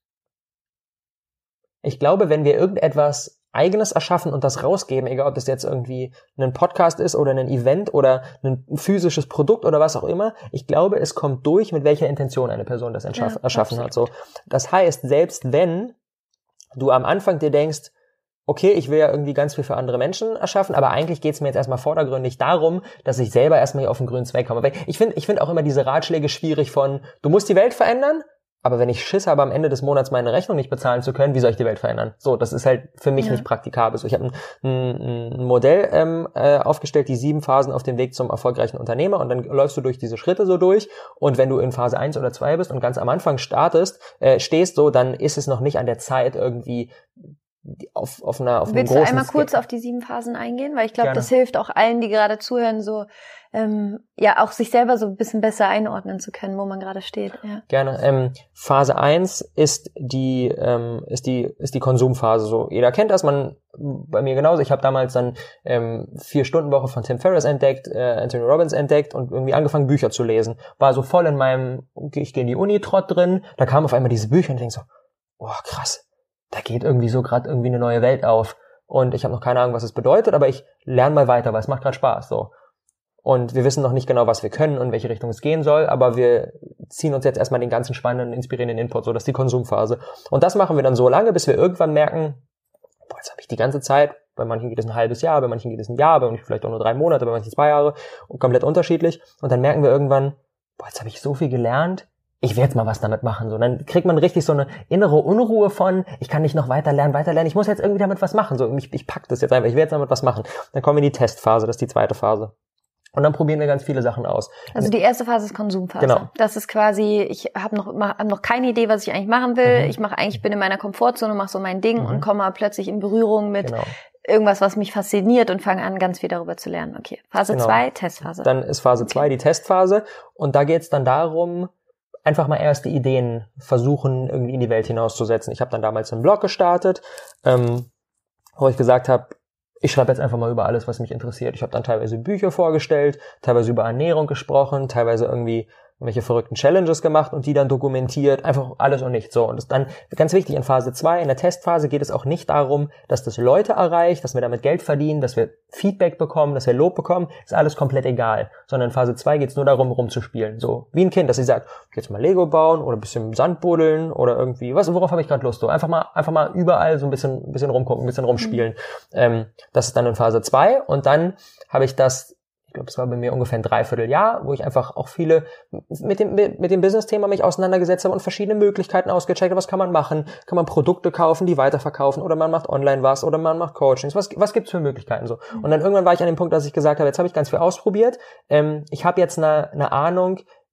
wir irgendetwas Eigenes erschaffen und das rausgeben, egal ob das jetzt irgendwie ein Podcast ist oder ein Event oder ein physisches Produkt oder was auch immer, ich glaube, es kommt durch, mit welcher Intention eine Person das erschaffen hat. So, das heißt, selbst wenn du am Anfang dir denkst, okay, ich will ja irgendwie ganz viel für andere Menschen erschaffen, aber eigentlich geht's mir jetzt erstmal vordergründig darum, dass ich selber erstmal hier auf den grünen Zweig komme. Weil ich finde auch immer diese Ratschläge schwierig von, du musst die Welt verändern, aber wenn ich Schiss habe, am Ende des Monats meine Rechnung nicht bezahlen zu können, wie soll ich die Welt verändern? So, das ist halt für mich nicht praktikabel. So, ich habe ein Modell aufgestellt, die 7 Phasen auf dem Weg zum erfolgreichen Unternehmer und dann läufst du durch diese Schritte so durch und wenn du in Phase 1 oder 2 bist und ganz am Anfang stehst so, dann ist es noch nicht an der Zeit irgendwie auf einem großen Willst du einmal kurz auf die 7 Phasen eingehen? Weil ich glaube, das hilft auch allen, die gerade zuhören, so auch sich selber so ein bisschen besser einordnen zu können, wo man gerade steht. Ja. Gerne. Phase 1 ist die Konsumphase. So, jeder kennt das, bei mir genauso. Ich habe damals dann 4-Stunden-Woche von Tim Ferriss entdeckt, Anthony Robbins entdeckt und irgendwie angefangen, Bücher zu lesen. War so voll in meinem, ich gehe in die Uni-Trott drin. Da kamen auf einmal diese Bücher und ich denk so, oh krass. Da geht irgendwie so gerade irgendwie eine neue Welt auf. Und ich habe noch keine Ahnung, was es bedeutet, aber ich lerne mal weiter, weil es macht gerade Spaß. So. Und wir wissen noch nicht genau, was wir können und in welche Richtung es gehen soll, aber wir ziehen uns jetzt erstmal den ganzen spannenden, inspirierenden Input. So, das ist die Konsumphase. Und das machen wir dann so lange, bis wir irgendwann merken, jetzt habe ich die ganze Zeit, bei manchen geht es ein halbes Jahr, bei manchen geht es ein Jahr, bei manchen vielleicht auch nur 3 Monate, bei manchen 2 Jahre und komplett unterschiedlich. Und dann merken wir irgendwann, jetzt habe ich so viel gelernt, ich will jetzt mal was damit machen. So, und dann kriegt man richtig so eine innere Unruhe von, ich kann nicht noch weiter lernen, ich muss jetzt irgendwie damit was machen. So, ich pack das jetzt einfach, ich will jetzt damit was machen. Dann kommen wir in die Testphase, das ist die 2. Phase. Und dann probieren wir ganz viele Sachen aus. Also die erste Phase ist Konsumphase. Genau. Das ist quasi, ich habe noch keine Idee, was ich eigentlich machen will. Ich bin in meiner Komfortzone, mache so mein Ding und komme plötzlich in Berührung mit irgendwas, was mich fasziniert und fange an, ganz viel darüber zu lernen. Okay, Phase 2, Testphase. Dann ist Phase 2 die Testphase und da geht es dann darum, einfach mal erste Ideen versuchen, irgendwie in die Welt hinauszusetzen. Ich habe dann damals einen Blog gestartet, wo ich gesagt habe, ich schreibe jetzt einfach mal über alles, was mich interessiert. Ich habe dann teilweise Bücher vorgestellt, teilweise über Ernährung gesprochen, teilweise irgendwie welche verrückten Challenges gemacht und die dann dokumentiert, einfach alles und nichts so. Und das ist dann ganz wichtig, in Phase 2, in der Testphase geht es auch nicht darum, dass das Leute erreicht, dass wir damit Geld verdienen, dass wir Feedback bekommen, dass wir Lob bekommen, ist alles komplett egal. Sondern in Phase 2 geht es nur darum, rumzuspielen. So wie ein Kind, dass sie sagt, jetzt mal Lego bauen oder ein bisschen Sand buddeln oder irgendwie, worauf habe ich gerade Lust? So einfach mal überall so ein bisschen rumgucken, ein bisschen rumspielen. Das ist dann in Phase 2 und dann habe ich das, ich glaube, es war bei mir ungefähr ein Dreivierteljahr, wo ich einfach auch viele mit dem Business-Thema mich auseinandergesetzt habe und verschiedene Möglichkeiten ausgecheckt habe. Was kann man machen? Kann man Produkte kaufen, die weiterverkaufen oder man macht online was oder man macht Coachings. Was gibt's für Möglichkeiten so? Und dann irgendwann war ich an dem Punkt, dass ich gesagt habe, jetzt habe ich ganz viel ausprobiert. Ich habe jetzt eine Ahnung,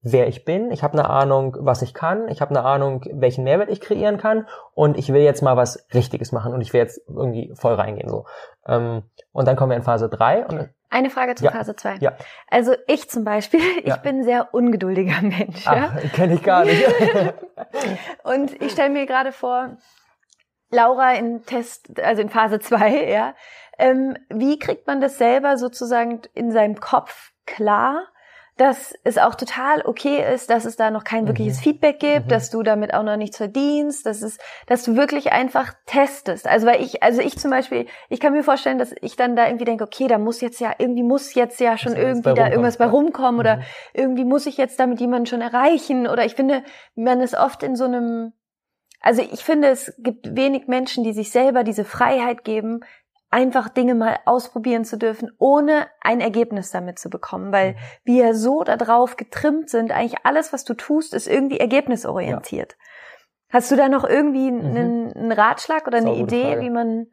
wer ich bin, ich habe eine Ahnung, was ich kann, ich habe eine Ahnung, welchen Mehrwert ich kreieren kann und ich will jetzt mal was Richtiges machen und ich will jetzt irgendwie voll reingehen. So. Und dann kommen wir in Phase 3. Und eine Frage zu Phase 2. Ja. Also ich zum Beispiel, ich bin ein sehr ungeduldiger Mensch. Ach, kenne ich gar nicht. Und ich stelle mir gerade vor, Laura in Phase 2, ja. Wie kriegt man das selber sozusagen in seinem Kopf klar, dass es auch total okay ist, dass es da noch kein wirkliches Feedback gibt, dass du damit auch noch nichts verdienst, dass du wirklich einfach testest. Also ich zum Beispiel, ich kann mir vorstellen, dass ich dann da irgendwie denke, okay, da muss jetzt ja schon irgendwie da irgendwas bei rumkommen oder irgendwie muss ich jetzt damit jemanden schon erreichen oder ich finde, man ist oft in so einem, also ich finde, es gibt wenig Menschen, die sich selber diese Freiheit geben, einfach Dinge mal ausprobieren zu dürfen, ohne ein Ergebnis damit zu bekommen, weil wir so darauf getrimmt sind, eigentlich alles, was du tust, ist irgendwie ergebnisorientiert. Ja. Hast du da noch irgendwie einen Ratschlag oder eine Idee, Frage. wie man...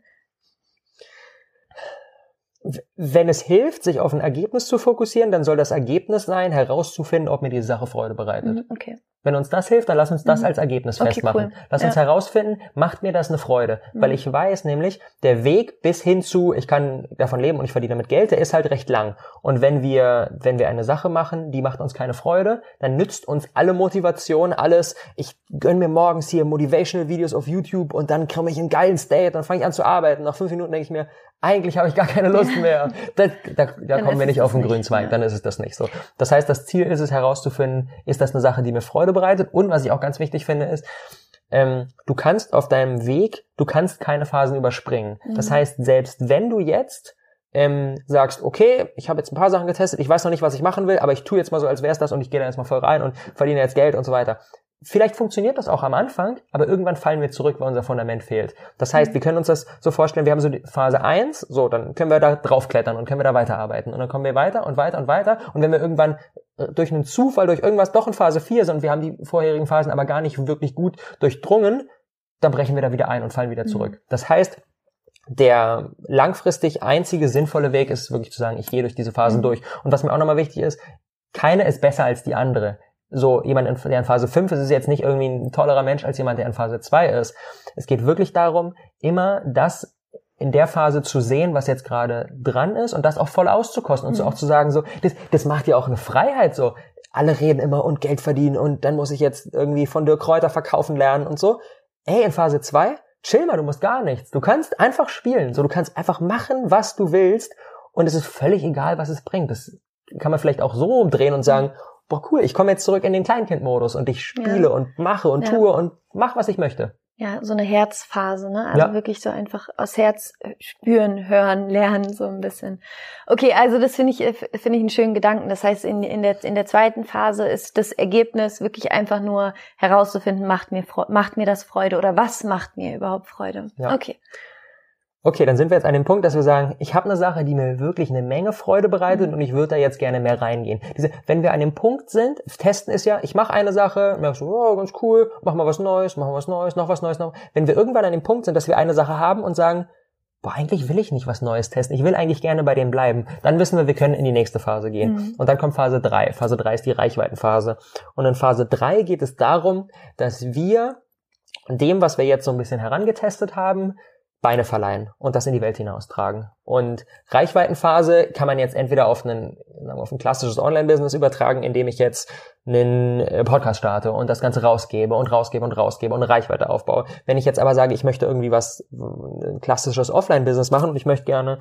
Wenn es hilft, sich auf ein Ergebnis zu fokussieren, dann soll das Ergebnis sein, herauszufinden, ob mir die Sache Freude bereitet. Okay. Wenn uns das hilft, dann lass uns das als Ergebnis festmachen. Cool. Lass uns herausfinden, macht mir das eine Freude? Weil ich weiß nämlich, der Weg bis hin zu, ich kann davon leben und ich verdiene damit Geld, der ist halt recht lang. Und wenn wir eine Sache machen, die macht uns keine Freude, dann nützt uns alle Motivation, alles, ich gönn mir morgens hier Motivational Videos auf YouTube und dann komme ich in einen geilen State, dann fange ich an zu arbeiten. Nach 5 Minuten denke ich mir, eigentlich habe ich gar keine Lust mehr. Da kommen wir nicht auf den grünen Zweig, dann ist es das nicht so. Das heißt, das Ziel ist es herauszufinden, ist das eine Sache, die mir Freude bereitet? Und was ich auch ganz wichtig finde, ist, du kannst auf deinem Weg, du kannst keine Phasen überspringen. Das heißt, selbst wenn du jetzt sagst, okay, ich habe jetzt ein paar Sachen getestet, ich weiß noch nicht, was ich machen will, aber ich tue jetzt mal so, als wäre es das und ich gehe da jetzt mal voll rein und verdiene jetzt Geld und so weiter. Vielleicht funktioniert das auch am Anfang, aber irgendwann fallen wir zurück, weil unser Fundament fehlt. Das heißt, wir können uns das so vorstellen, wir haben so die Phase 1, so, dann können wir da draufklettern und können wir da weiterarbeiten. Und dann kommen wir weiter und weiter und weiter. Und wenn wir irgendwann durch einen Zufall, durch irgendwas doch in Phase 4 sind und wir haben die vorherigen Phasen aber gar nicht wirklich gut durchdrungen, dann brechen wir da wieder ein und fallen wieder zurück. Das heißt, der langfristig einzige sinnvolle Weg ist wirklich zu sagen, ich gehe durch diese Phasen durch. Und was mir auch nochmal wichtig ist, keine ist besser als die andere. So, jemand, der in Phase 5 ist, ist jetzt nicht irgendwie ein tollerer Mensch als jemand, der in Phase 2 ist. Es geht wirklich darum, immer das in der Phase zu sehen, was jetzt gerade dran ist und das auch voll auszukosten und so auch zu sagen, so, das macht ja auch eine Freiheit, so. Alle reden immer und Geld verdienen und dann muss ich jetzt irgendwie von Dirk Kräuter verkaufen lernen und so. Ey, in Phase 2, chill mal, du musst gar nichts. Du kannst einfach spielen, so, du kannst einfach machen, was du willst und es ist völlig egal, was es bringt. Das kann man vielleicht auch so umdrehen und sagen, boah, cool, ich komme jetzt zurück in den Kleinkind-Modus und ich spiele und mache und tue und mach, was ich möchte. Ja, so eine Herzphase, ne? Also wirklich so einfach aus Herz spüren, hören, lernen, so ein bisschen. Okay, also das finde ich einen schönen Gedanken. Das heißt, in der zweiten Phase ist das Ergebnis wirklich einfach nur herauszufinden, macht mir das Freude oder was macht mir überhaupt Freude? Ja. Okay, dann sind wir jetzt an dem Punkt, dass wir sagen, ich habe eine Sache, die mir wirklich eine Menge Freude bereitet und ich würde da jetzt gerne mehr reingehen. Wenn wir an dem Punkt sind, testen ist ja, ich mache eine Sache, merkst du, oh, ganz cool, mach mal was Neues, noch was Neues. Wenn wir irgendwann an dem Punkt sind, dass wir eine Sache haben und sagen, boah, eigentlich will ich nicht was Neues testen, ich will eigentlich gerne bei dem bleiben, dann wissen wir können in die nächste Phase gehen. Und dann kommt Phase 3. Phase 3 ist die Reichweitenphase. Und in Phase 3 geht es darum, dass wir dem, was wir jetzt so ein bisschen herangetestet haben, Beine verleihen und das in die Welt hinaustragen. Und Reichweitenphase kann man jetzt entweder auf ein klassisches Online-Business übertragen, indem ich jetzt einen Podcast starte und das Ganze rausgebe und eine Reichweite aufbaue. Wenn ich jetzt aber sage, ich möchte irgendwie ein klassisches Offline-Business machen und ich möchte gerne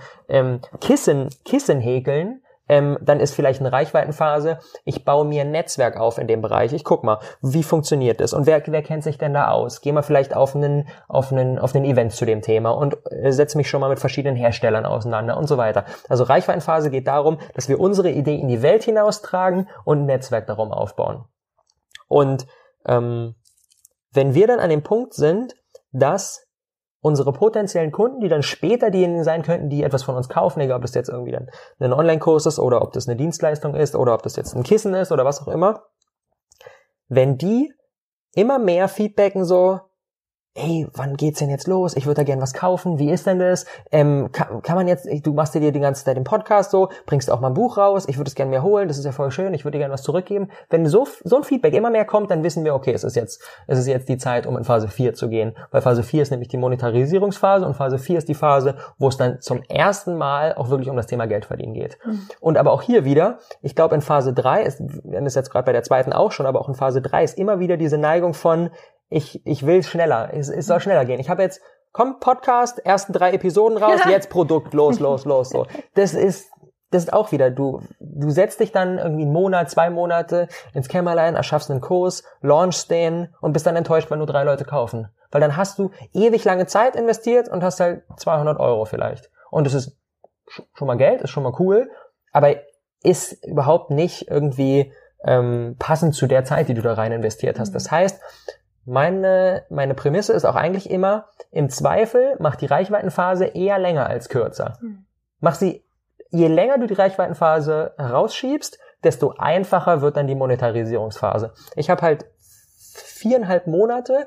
Kissen häkeln, dann ist vielleicht eine Reichweitenphase, ich baue mir ein Netzwerk auf in dem Bereich, ich guck mal, wie funktioniert das und wer kennt sich denn da aus? Geh mal vielleicht auf einen Event zu dem Thema und setze mich schon mal mit verschiedenen Herstellern auseinander und so weiter. Also Reichweitenphase geht darum, dass wir unsere Idee in die Welt hinaustragen und ein Netzwerk darum aufbauen. Und wenn wir dann an dem Punkt sind, dass unsere potenziellen Kunden, die dann später diejenigen sein könnten, die etwas von uns kaufen, egal ob das jetzt irgendwie dann ein Online-Kurs ist oder ob das eine Dienstleistung ist oder ob das jetzt ein Kissen ist oder was auch immer, wenn die immer mehr feedbacken so, ey, wann geht's denn jetzt los? Ich würde da gern was kaufen. Wie ist denn das? Kann man jetzt, du machst dir die ganze Zeit den Podcast so, bringst auch mal ein Buch raus, ich würde es gerne mir holen, das ist ja voll schön, ich würde dir gerne was zurückgeben. Wenn so ein Feedback immer mehr kommt, dann wissen wir, okay, es ist jetzt die Zeit, um in Phase 4 zu gehen. Weil Phase 4 ist nämlich die Monetarisierungsphase und Phase 4 ist die Phase, wo es dann zum ersten Mal auch wirklich um das Thema Geld verdienen geht. Und aber auch hier wieder, ich glaube in Phase 3, wir haben das jetzt gerade bei der zweiten auch schon, aber auch in Phase 3 ist immer wieder diese Neigung von, ich will schneller, es soll schneller gehen. Ich habe jetzt, Podcast, ersten 3 Episoden raus, jetzt Produkt, los, so. Das ist auch wieder, du setzt dich dann irgendwie einen Monat, 2 Monate ins Kämmerlein, erschaffst einen Kurs, launchst den und bist dann enttäuscht, weil nur 3 Leute kaufen. Weil dann hast du ewig lange Zeit investiert und hast halt 200 € vielleicht. Und das ist schon mal Geld, ist schon mal cool, aber ist überhaupt nicht irgendwie passend zu der Zeit, die du da rein investiert hast. Das heißt, meine Prämisse ist auch eigentlich immer, im Zweifel mach die Reichweitenphase eher länger als kürzer. Mach sie, je länger du die Reichweitenphase rausschiebst, desto einfacher wird dann die Monetarisierungsphase. Ich habe halt 4,5 Monate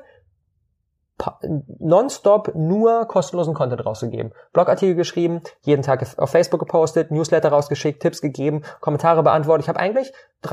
nonstop nur kostenlosen Content rausgegeben. Blogartikel geschrieben, jeden Tag auf Facebook gepostet, Newsletter rausgeschickt, Tipps gegeben, Kommentare beantwortet. Ich habe eigentlich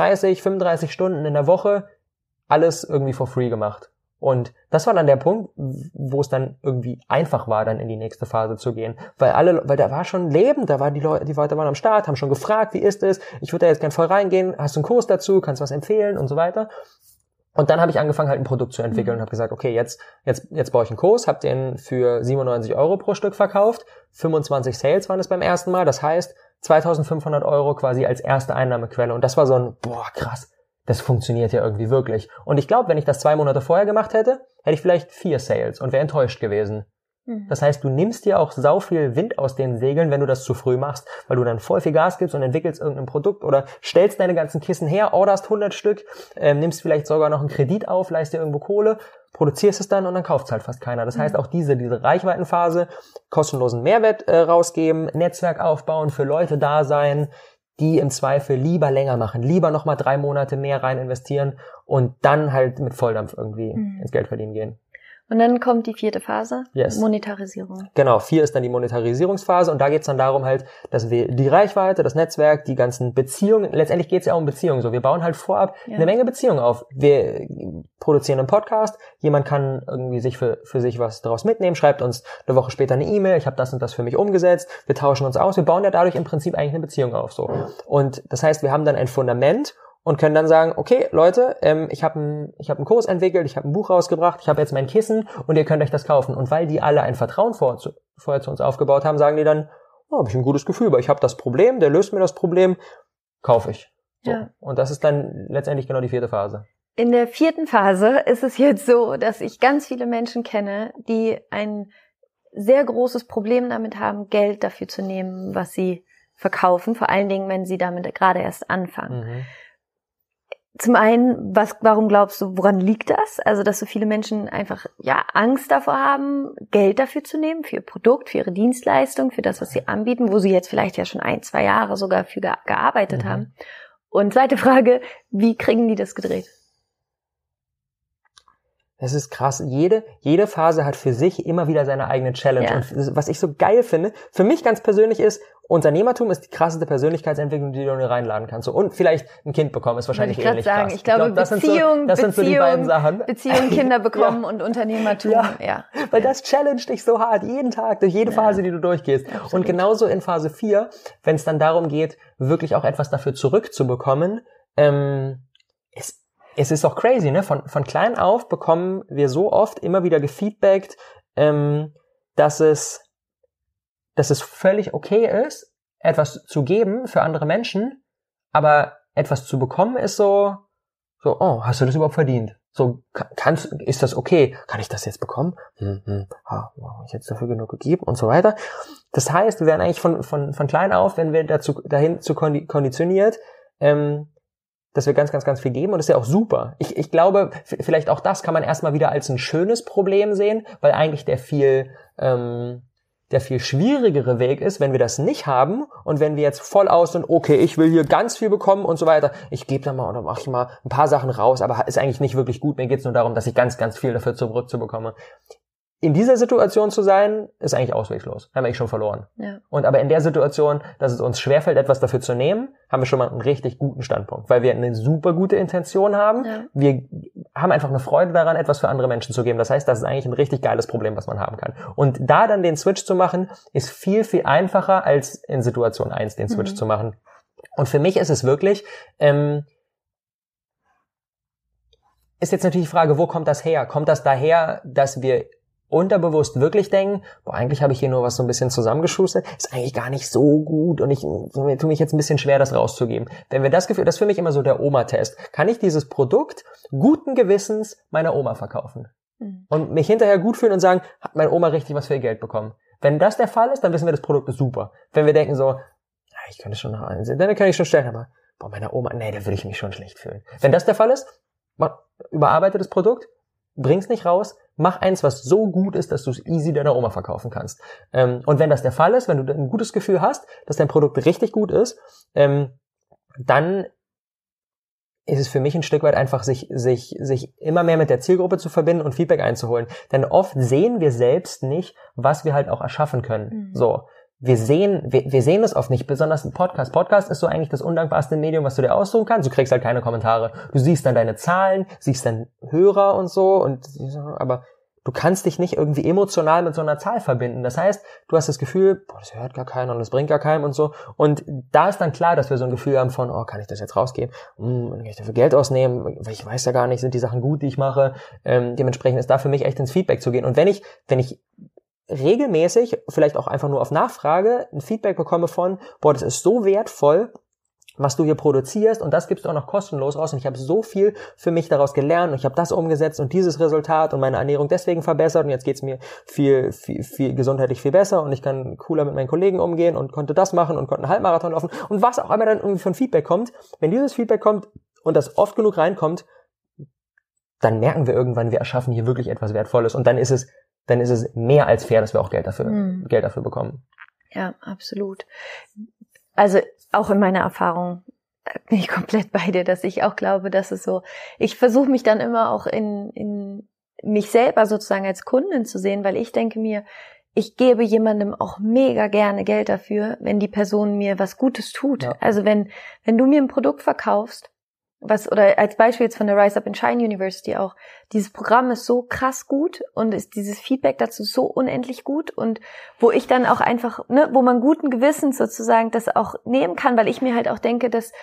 35 Stunden in der Woche alles irgendwie for free gemacht. Und das war dann der Punkt, wo es dann irgendwie einfach war, dann in die nächste Phase zu gehen. Weil da war schon Leben, da waren die Leute waren am Start, haben schon gefragt, wie ist es? Ich würde da jetzt gern voll reingehen, hast du einen Kurs dazu, kannst du was empfehlen und so weiter. Und dann habe ich angefangen, halt ein Produkt zu entwickeln und habe gesagt, okay, jetzt baue ich einen Kurs, habe den für 97 € pro Stück verkauft, 25 Sales waren es beim ersten Mal, das heißt 2.500 € quasi als erste Einnahmequelle. Und das war so ein, boah, krass, das funktioniert ja irgendwie wirklich. Und ich glaube, wenn ich das 2 Monate vorher gemacht hätte, hätte ich vielleicht 4 Sales und wäre enttäuscht gewesen. Das heißt, du nimmst dir auch sau viel Wind aus den Segeln, wenn du das zu früh machst, weil du dann voll viel Gas gibst und entwickelst irgendein Produkt oder stellst deine ganzen Kissen her, orderst 100 Stück, nimmst vielleicht sogar noch einen Kredit auf, leist dir irgendwo Kohle, produzierst es dann und dann kauft es halt fast keiner. Das heißt, auch diese Reichweitenphase, kostenlosen Mehrwert rausgeben, Netzwerk aufbauen, für Leute da sein, die im Zweifel lieber länger machen, lieber nochmal 3 Monate mehr rein investieren und dann halt mit Volldampf irgendwie ins Geld verdienen gehen. Und dann kommt die 4. Phase, yes. Monetarisierung. Genau, 4 ist dann die Monetarisierungsphase und da geht's dann darum halt, dass wir die Reichweite, das Netzwerk, die ganzen Beziehungen, letztendlich geht's ja auch um Beziehungen so. Wir bauen halt vorab eine Menge Beziehungen auf. Wir produzieren einen Podcast, jemand kann irgendwie sich für sich was daraus mitnehmen, schreibt uns eine Woche später eine E-Mail, ich habe das und das für mich umgesetzt, wir tauschen uns aus, wir bauen ja dadurch im Prinzip eigentlich eine Beziehung auf so. Und das heißt, wir haben dann ein Fundament und können dann sagen, okay, Leute, ich habe einen Kurs entwickelt, ich habe ein Buch rausgebracht, ich habe jetzt mein Kissen und ihr könnt euch das kaufen. Und weil die alle ein Vertrauen vorher zu uns aufgebaut haben, sagen die dann, oh, habe ich ein gutes Gefühl, weil ich habe das Problem, der löst mir das Problem, kaufe ich. So. Ja. Und das ist dann letztendlich genau die 4. Phase. In der 4. Phase ist es jetzt so, dass ich ganz viele Menschen kenne, die ein sehr großes Problem damit haben, Geld dafür zu nehmen, was sie verkaufen, vor allen Dingen, wenn sie damit gerade erst anfangen. Zum einen, warum glaubst du, woran liegt das? Also, dass so viele Menschen einfach, Angst davor haben, Geld dafür zu nehmen, für ihr Produkt, für ihre Dienstleistung, für das, was sie anbieten, wo sie jetzt vielleicht ja schon 1-2 Jahre sogar für gearbeitet haben. Und zweite Frage, wie kriegen die das gedreht? Das ist krass. Jede Phase hat für sich immer wieder seine eigene Challenge. Ja. Und was ich so geil finde, für mich ganz persönlich ist, Unternehmertum ist die krasseste Persönlichkeitsentwicklung, die du nur reinladen kannst. So, und vielleicht ein Kind bekommen ist wahrscheinlich ähnlich krass. Ich glaube, das sind so die beiden Sachen. Beziehung, Kinder bekommen und Unternehmertum. Weil das challenge dich so hart, jeden Tag, durch jede Phase, die du durchgehst. Absolut. Und genauso in Phase 4, wenn es dann darum geht, wirklich auch etwas dafür zurückzubekommen, es ist auch crazy, ne? Von klein auf bekommen wir so oft immer wieder gefeedbackt, dass es völlig okay ist, etwas zu geben für andere Menschen, aber etwas zu bekommen ist so, oh, hast du das überhaupt verdient? So, ist das okay? Kann ich das jetzt bekommen? Habe ich jetzt dafür genug gegeben und so weiter. Das heißt, wir werden eigentlich von klein auf, wenn wir dahin zu konditioniert, dass wir ganz, ganz, ganz viel geben und das ist ja auch super. Ich glaube, vielleicht auch das kann man erstmal wieder als ein schönes Problem sehen, weil eigentlich der viel schwierigere Weg ist, wenn wir das nicht haben und wenn wir jetzt voll aus sind, okay, ich will hier ganz viel bekommen und so weiter, ich gebe da mal oder mache ich mal ein paar Sachen raus, aber ist eigentlich nicht wirklich gut, mir geht's nur darum, dass ich ganz, ganz viel dafür zurückzubekomme. in dieser Situation zu sein, ist eigentlich ausweglos. Haben wir eigentlich schon verloren. Ja. Und aber in der Situation, dass es uns schwerfällt, etwas dafür zu nehmen, haben wir schon mal einen richtig guten Standpunkt, weil wir eine super gute Intention haben. Ja. Wir haben einfach eine Freude daran, etwas für andere Menschen zu geben. Das heißt, das ist eigentlich ein richtig geiles Problem, was man haben kann. Und da dann den Switch zu machen, ist viel, viel einfacher, als in Situation 1 den Switch zu machen. Und für mich ist es wirklich, ist jetzt natürlich die Frage, wo kommt das her? Kommt das daher, dass wir unterbewusst wirklich denken, boah, eigentlich habe ich hier nur was so ein bisschen zusammengeschustert, ist eigentlich gar nicht so gut und ich tue mich jetzt ein bisschen schwer, das rauszugeben. Wenn wir das Gefühl, das ist für mich immer so der Oma-Test. Kann ich dieses Produkt guten Gewissens meiner Oma verkaufen? Und mich hinterher gut fühlen und sagen, hat meine Oma richtig was für ihr Geld bekommen? Wenn das der Fall ist, dann wissen wir, das Produkt ist super. Wenn wir denken so, ja, ich könnte schon noch einsehen, dann kann ich schon stellen, aber boah, meiner Oma, nee, da würde ich mich schon schlecht fühlen. Wenn das der Fall ist, überarbeite das Produkt, bring's nicht raus, mach eins, was so gut ist, dass du es easy deiner Oma verkaufen kannst. Und wenn das der Fall ist, wenn du ein gutes Gefühl hast, dass dein Produkt richtig gut ist, dann ist es für mich ein Stück weit einfach, sich immer mehr mit der Zielgruppe zu verbinden und Feedback einzuholen. Denn oft sehen wir selbst nicht, was wir halt auch erschaffen können. So. Wir sehen es oft nicht, besonders ein Podcast. Podcast ist so eigentlich das undankbarste Medium, was du dir aussuchen kannst. Du kriegst halt keine Kommentare. Du siehst dann deine Zahlen, siehst dann Hörer und so, aber du kannst dich nicht irgendwie emotional mit so einer Zahl verbinden. Das heißt, du hast das Gefühl, boah, das hört gar keiner und das bringt gar keinem und so. Und da ist dann klar, dass wir so ein Gefühl haben von, oh, kann ich das jetzt rausgeben? Kann ich dafür Geld ausnehmen? Weil ich weiß ja gar nicht, sind die Sachen gut, die ich mache? Dementsprechend ist da für mich echt ins Feedback zu gehen. Und wenn ich regelmäßig, vielleicht auch einfach nur auf Nachfrage, ein Feedback bekomme von, boah, das ist so wertvoll, was du hier produzierst und das gibst du auch noch kostenlos raus und ich habe so viel für mich daraus gelernt und ich habe das umgesetzt und dieses Resultat und meine Ernährung deswegen verbessert und jetzt geht's mir viel gesundheitlich viel besser und ich kann cooler mit meinen Kollegen umgehen und konnte das machen und konnte einen Halbmarathon laufen und was auch immer dann irgendwie von Feedback kommt, wenn dieses Feedback kommt und das oft genug reinkommt, dann merken wir irgendwann, wir erschaffen hier wirklich etwas Wertvolles und dann ist es mehr als fair, dass wir auch Geld dafür bekommen. Ja, absolut. Also auch in meiner Erfahrung bin ich komplett bei dir, dass ich auch glaube, dass es so, ich versuche mich dann immer auch in mich selber sozusagen als Kundin zu sehen, weil ich denke mir, ich gebe jemandem auch mega gerne Geld dafür, wenn die Person mir was Gutes tut. Ja. Also wenn du mir ein Produkt verkaufst, oder als Beispiel jetzt von der Rise Up and Shine University auch, dieses Programm ist so krass gut und ist dieses Feedback dazu so unendlich gut und wo ich dann auch einfach, wo man guten Gewissens sozusagen das auch nehmen kann, weil ich mir halt auch denke, dass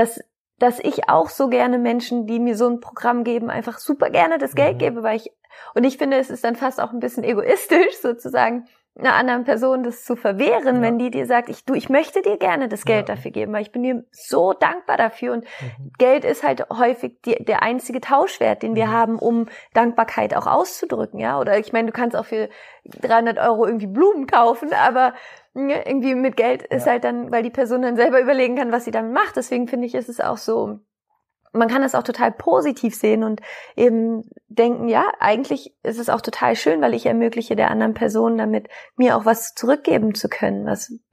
ich auch so gerne Menschen, die mir so ein Programm geben, einfach super gerne das Geld gebe, und ich finde, es ist dann fast auch ein bisschen egoistisch sozusagen, einer anderen Person das zu verwehren, wenn die dir sagt, ich möchte dir gerne das Geld dafür geben, weil ich bin dir so dankbar dafür und Geld ist halt häufig der einzige Tauschwert, den wir haben, um Dankbarkeit auch auszudrücken, ja, oder ich meine, du kannst auch für 300 € irgendwie Blumen kaufen, aber irgendwie mit Geld ist halt dann, weil die Person dann selber überlegen kann, was sie damit macht, deswegen finde ich, ist es auch so, man kann das auch total positiv sehen und eben denken, ja, eigentlich ist es auch total schön, weil ich ermögliche der anderen Person damit, mir auch was zurückgeben zu können,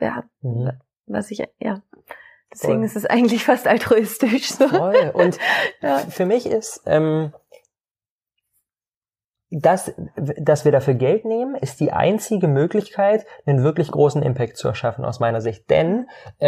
deswegen ist es eigentlich fast altruistisch. So. Voll. Und für mich ist, dass wir dafür Geld nehmen, ist die einzige Möglichkeit, einen wirklich großen Impact zu erschaffen, aus meiner Sicht. Denn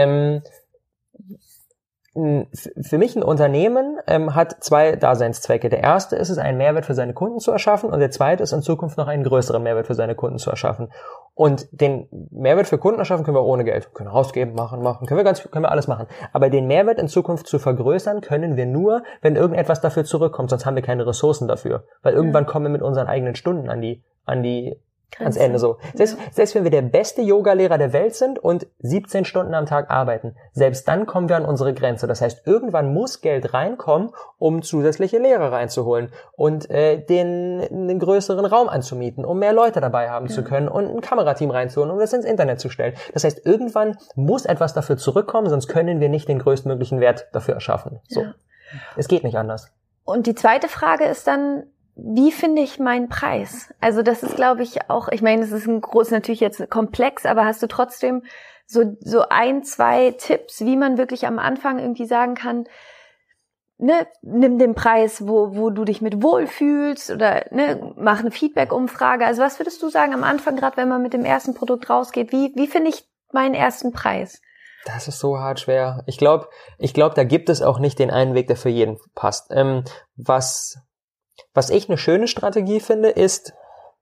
für mich ein Unternehmen hat zwei Daseinszwecke. Der erste ist es, einen Mehrwert für seine Kunden zu erschaffen und der zweite ist in Zukunft noch einen größeren Mehrwert für seine Kunden zu erschaffen. Und den Mehrwert für Kunden erschaffen können wir ohne Geld. Wir können ausgeben, machen, können wir alles machen. Aber den Mehrwert in Zukunft zu vergrößern können wir nur, wenn irgendetwas dafür zurückkommt, sonst haben wir keine Ressourcen dafür. Weil irgendwann kommen wir mit unseren eigenen Stunden ans Ende so. Selbst wenn wir der beste Yoga-Lehrer der Welt sind und 17 Stunden am Tag arbeiten, selbst dann kommen wir an unsere Grenze. Das heißt, irgendwann muss Geld reinkommen, um zusätzliche Lehrer reinzuholen und einen größeren Raum anzumieten, um mehr Leute dabei haben zu können und ein Kamerateam reinzuholen, um das ins Internet zu stellen. Das heißt, irgendwann muss etwas dafür zurückkommen, sonst können wir nicht den größtmöglichen Wert dafür erschaffen. So. Ja. Es geht nicht anders. Und die zweite Frage ist dann, wie finde ich meinen Preis? Also das ist, glaube ich, auch, ich meine, es ist natürlich jetzt komplex, aber hast du trotzdem so 1, 2 Tipps, wie man wirklich am Anfang irgendwie sagen kann, nimm den Preis, wo du dich mit wohlfühlst oder mach eine Feedback-Umfrage. Also was würdest du sagen am Anfang, gerade wenn man mit dem ersten Produkt rausgeht, wie finde ich meinen ersten Preis? Das ist so hart schwer. Ich glaube, da gibt es auch nicht den einen Weg, der für jeden passt. Was ich eine schöne Strategie finde, ist,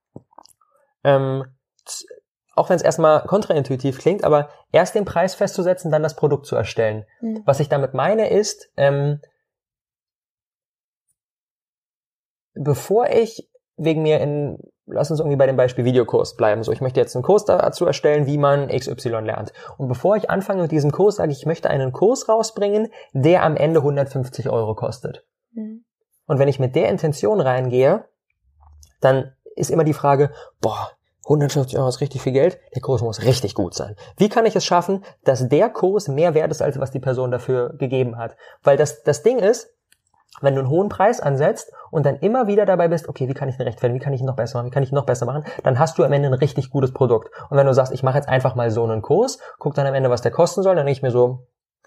auch wenn es erstmal kontraintuitiv klingt, aber erst den Preis festzusetzen, dann das Produkt zu erstellen. Mhm. Was ich damit meine ist, bevor ich wegen mir lass uns irgendwie bei dem Beispiel Videokurs bleiben. So, ich möchte jetzt einen Kurs dazu erstellen, wie man XY lernt. Und bevor ich anfange mit diesem Kurs, sage ich möchte einen Kurs rausbringen, der am Ende 150 € kostet. Mhm. Und wenn ich mit der Intention reingehe, dann ist immer die Frage, 150 € ist richtig viel Geld, der Kurs muss richtig gut sein. Wie kann ich es schaffen, dass der Kurs mehr wert ist, als was die Person dafür gegeben hat? Weil das Ding ist, wenn du einen hohen Preis ansetzt und dann immer wieder dabei bist, okay, wie kann ich den rechtfertigen, wie kann ich ihn noch besser machen, dann hast du am Ende ein richtig gutes Produkt. Und wenn du sagst, ich mache jetzt einfach mal so einen Kurs, guck dann am Ende, was der kosten soll, dann denke ich mir so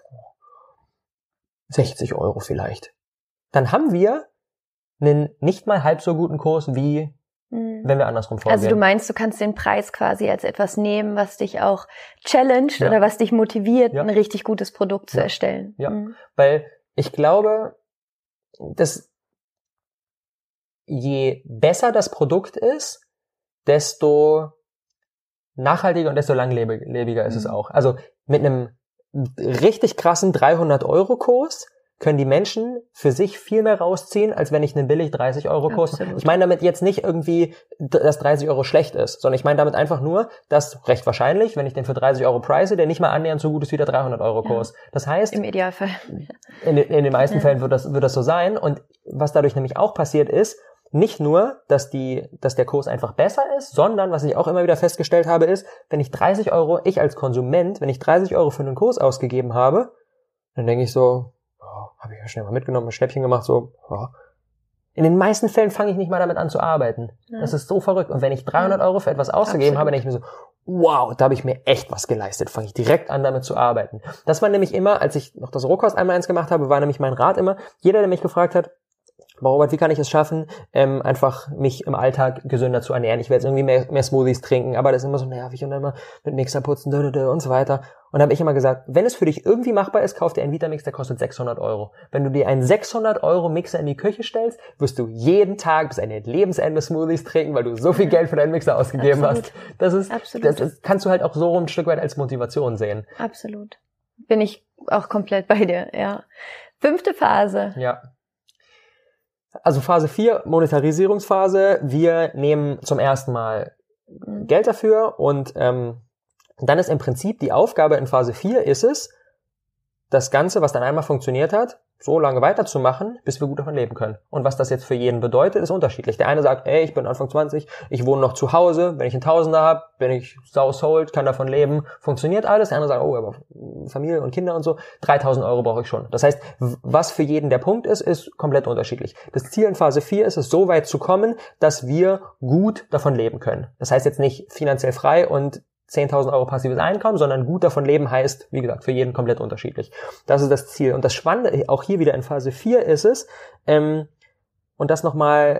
60 € vielleicht. Dann haben wir einen nicht mal halb so guten Kurs, wie wenn wir andersrum vorgehen. Also du meinst, du kannst den Preis quasi als etwas nehmen, was dich auch challenged oder was dich motiviert, ein richtig gutes Produkt zu erstellen. Ja, weil ich glaube, dass je besser das Produkt ist, desto nachhaltiger und desto langlebiger ist es auch. Also mit einem richtig krassen 300-€-Kurs können die Menschen für sich viel mehr rausziehen, als wenn ich einen billig 30-€-Kurs. Ich meine damit jetzt nicht irgendwie, dass 30 € schlecht ist, sondern ich meine damit einfach nur, dass recht wahrscheinlich, wenn ich den für 30 € preise, der nicht mal annähernd so gut ist wie der 300-€-Kurs. Ja. Das heißt, im Idealfall. In den meisten Fällen wird das so sein. Und was dadurch nämlich auch passiert ist, nicht nur, dass der Kurs einfach besser ist, sondern, was ich auch immer wieder festgestellt habe, ist, wenn ich 30 €, ich als Konsument, wenn ich 30 € für einen Kurs ausgegeben habe, dann denke ich so, habe ich ja schnell mal mitgenommen, ein Schnäppchen gemacht, so. In den meisten Fällen fange ich nicht mal damit an zu arbeiten. Ja. Das ist so verrückt. Und wenn ich 300 € für etwas ausgegeben habe, denke ich mir so, wow, da habe ich mir echt was geleistet. Fange ich direkt an, damit zu arbeiten. Das war nämlich immer, als ich noch das Rohkost 1x1 gemacht habe, war nämlich mein Rat immer, jeder, der mich gefragt hat, Robert, wie kann ich es schaffen, einfach mich im Alltag gesünder zu ernähren? Ich will jetzt irgendwie mehr Smoothies trinken, aber das ist immer so nervig und dann immer mit Mixer putzen und so weiter. Und da habe ich immer gesagt, wenn es für dich irgendwie machbar ist, kauf dir einen Vitamix, der kostet 600 €. Wenn du dir einen 600 € Mixer in die Küche stellst, wirst du jeden Tag bis an dein Lebensende Smoothies trinken, weil du so viel Geld für deinen Mixer ausgegeben hast. Das kannst du halt auch so ein Stück weit als Motivation sehen. Absolut. Bin ich auch komplett bei dir, ja. 5. Phase. Ja. Also Phase 4, Monetarisierungsphase. Wir nehmen zum ersten Mal Geld dafür und dann ist im Prinzip die Aufgabe in Phase 4 ist es, das Ganze, was dann einmal funktioniert hat, so lange weiterzumachen, bis wir gut davon leben können. Und was das jetzt für jeden bedeutet, ist unterschiedlich. Der eine sagt, ey, ich bin Anfang 20, ich wohne noch zu Hause, wenn ich einen Tausender habe, bin ich sausold, kann davon leben, funktioniert alles. Der andere sagt, oh, aber Familie und Kinder und so, 3.000 € brauche ich schon. Das heißt, was für jeden der Punkt ist komplett unterschiedlich. Das Ziel in Phase 4 ist es, so weit zu kommen, dass wir gut davon leben können. Das heißt jetzt nicht finanziell frei und 10.000 € passives Einkommen, sondern gut davon leben heißt, wie gesagt, für jeden komplett unterschiedlich. Das ist das Ziel. Und das Spannende, auch hier wieder in Phase 4 ist es, und das nochmal,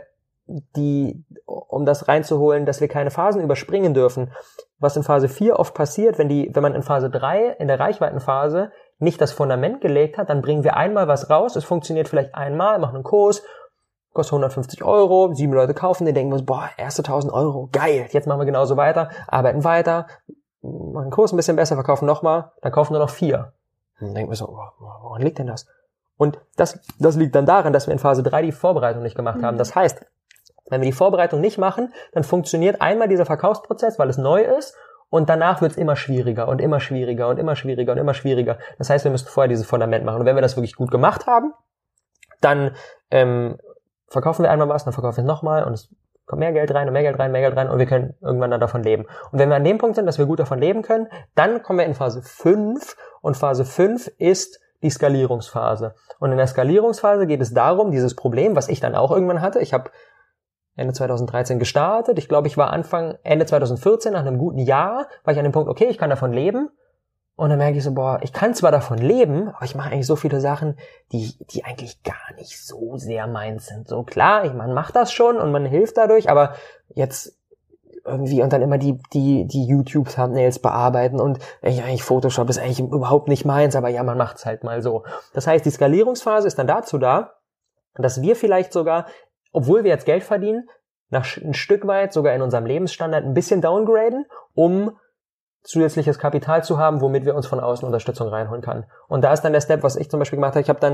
um das reinzuholen, dass wir keine Phasen überspringen dürfen. Was in Phase 4 oft passiert, wenn man in Phase 3, in der Reichweitenphase, nicht das Fundament gelegt hat, dann bringen wir einmal was raus, es funktioniert vielleicht einmal, machen einen Kurs, kostet 150 €, 7 Leute kaufen, die denken uns, boah, erste 1.000 €, geil, jetzt machen wir genauso weiter, arbeiten weiter, machen den Kurs ein bisschen besser, verkaufen nochmal, dann kaufen nur noch 4. Dann denken wir so, woran liegt denn das? Und das liegt dann daran, dass wir in Phase 3 die Vorbereitung nicht gemacht haben. Das heißt, wenn wir die Vorbereitung nicht machen, dann funktioniert einmal dieser Verkaufsprozess, weil es neu ist, und danach wird es immer schwieriger und immer schwieriger und immer schwieriger und immer schwieriger. Das heißt, wir müssen vorher dieses Fundament machen. Und wenn wir das wirklich gut gemacht haben, dann verkaufen wir einmal was, dann verkaufen wir es nochmal und es kommt mehr Geld rein und mehr Geld rein, mehr Geld rein und wir können irgendwann dann davon leben. Und wenn wir an dem Punkt sind, dass wir gut davon leben können, dann kommen wir in Phase 5 und Phase 5 ist die Skalierungsphase. Und in der Skalierungsphase geht es darum, dieses Problem, was ich dann auch irgendwann hatte, ich habe Ende 2013 gestartet, ich glaube, ich war Ende 2014, nach einem guten Jahr, war ich an dem Punkt, okay, ich kann davon leben. Und dann merke ich so, boah, ich kann zwar davon leben, aber ich mache eigentlich so viele Sachen, die eigentlich gar nicht so sehr meins sind. So klar, man macht das schon und man hilft dadurch, aber jetzt irgendwie und dann immer die YouTube-Thumbnails bearbeiten und eigentlich Photoshop ist eigentlich überhaupt nicht meins, aber ja, man macht's halt mal so. Das heißt, die Skalierungsphase ist dann dazu da, dass wir vielleicht sogar, obwohl wir jetzt Geld verdienen, ein Stück weit sogar in unserem Lebensstandard ein bisschen downgraden, um zusätzliches Kapital zu haben, womit wir uns von außen Unterstützung reinholen kann. Und da ist dann der Step, was ich zum Beispiel gemacht habe, ich habe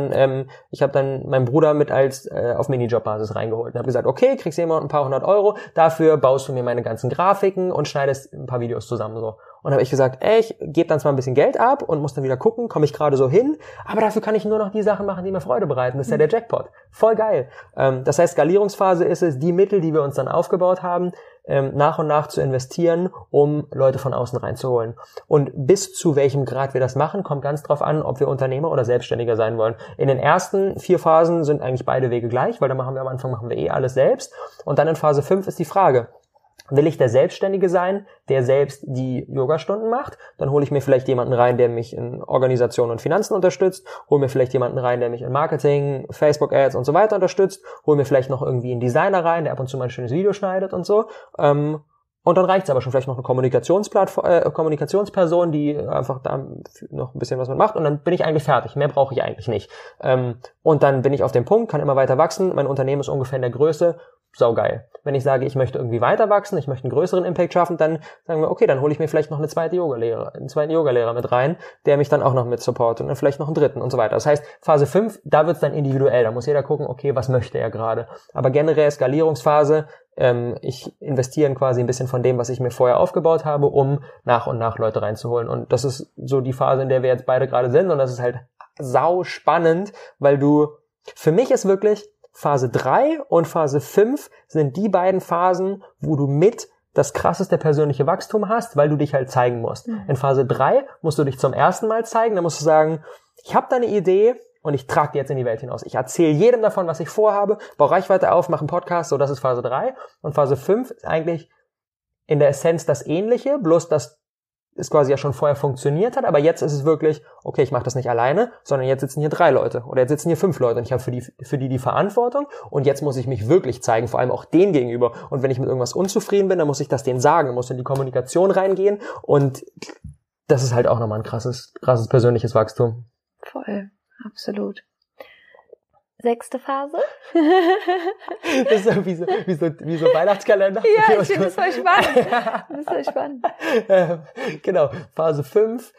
dann meinen Bruder mit als auf Minijob-Basis reingeholt und habe gesagt, okay, kriegst du immer ein paar 100 €, dafür baust du mir meine ganzen Grafiken und schneidest ein paar Videos zusammen so. Und habe ich gesagt, ich gebe dann zwar ein bisschen Geld ab und muss dann wieder gucken, komme ich gerade so hin, aber dafür kann ich nur noch die Sachen machen, die mir Freude bereiten. Das ist ja der Jackpot. Voll geil. Das heißt, Skalierungsphase ist es, die Mittel, die wir uns dann aufgebaut haben, nach und nach zu investieren, um Leute von außen reinzuholen. Und bis zu welchem Grad wir das machen, kommt ganz drauf an, ob wir Unternehmer oder Selbstständiger sein wollen. In den ersten 4 Phasen sind eigentlich beide Wege gleich, weil dann machen wir alles selbst. Und dann in Phase 5 ist die Frage, will ich der Selbstständige sein, der selbst die Yogastunden macht? Dann hole ich mir vielleicht jemanden rein, der mich in Organisation und Finanzen unterstützt, hole mir vielleicht jemanden rein, der mich in Marketing, Facebook-Ads und so weiter unterstützt, hole mir vielleicht noch irgendwie einen Designer rein, der ab und zu mal ein schönes Video schneidet und so. Und dann reicht's aber schon, vielleicht noch eine Kommunikationsperson, die einfach da noch ein bisschen was mitmacht und dann bin ich eigentlich fertig. Mehr brauche ich eigentlich nicht. Und dann bin ich auf dem Punkt, kann immer weiter wachsen. Mein Unternehmen ist ungefähr in der Größe. Saugeil. Wenn ich sage, ich möchte irgendwie weiter wachsen, ich möchte einen größeren Impact schaffen, dann sagen wir, okay, dann hole ich mir vielleicht noch einen zweiten Yogalehrer mit rein, der mich dann auch noch mit supportet und dann vielleicht noch einen dritten und so weiter. Das heißt, Phase 5, da wird's dann individuell. Da muss jeder gucken, okay, was möchte er gerade. Aber generell Skalierungsphase, ich investiere quasi ein bisschen von dem, was ich mir vorher aufgebaut habe, um nach und nach Leute reinzuholen. Und das ist so die Phase, in der wir jetzt beide gerade sind und das ist halt sau spannend, weil für mich ist wirklich Phase 3 und Phase 5 sind die beiden Phasen, wo du mit das krasseste persönliche Wachstum hast, weil du dich halt zeigen musst. In Phase 3 musst du dich zum ersten Mal zeigen, dann musst du sagen, ich habe da eine Idee und ich trage die jetzt in die Welt hinaus. Ich erzähle jedem davon, was ich vorhabe, baue Reichweite auf, mache einen Podcast, so das ist Phase 3. Und Phase 5 ist eigentlich in der Essenz das Ähnliche, bloß dass es quasi ja schon vorher funktioniert hat, aber jetzt ist es wirklich, okay, ich mache das nicht alleine, sondern jetzt sitzen hier 3 Leute oder jetzt sitzen hier 5 Leute und ich habe für die Verantwortung und jetzt muss ich mich wirklich zeigen, vor allem auch denen gegenüber. Und wenn ich mit irgendwas unzufrieden bin, dann muss ich das denen sagen, muss in die Kommunikation reingehen und das ist halt auch nochmal ein krasses persönliches Wachstum. Voll, absolut. 6. Phase. Das ist so wie so Weihnachtskalender. Ja, ich finde das voll spannend. Genau, Phase 5.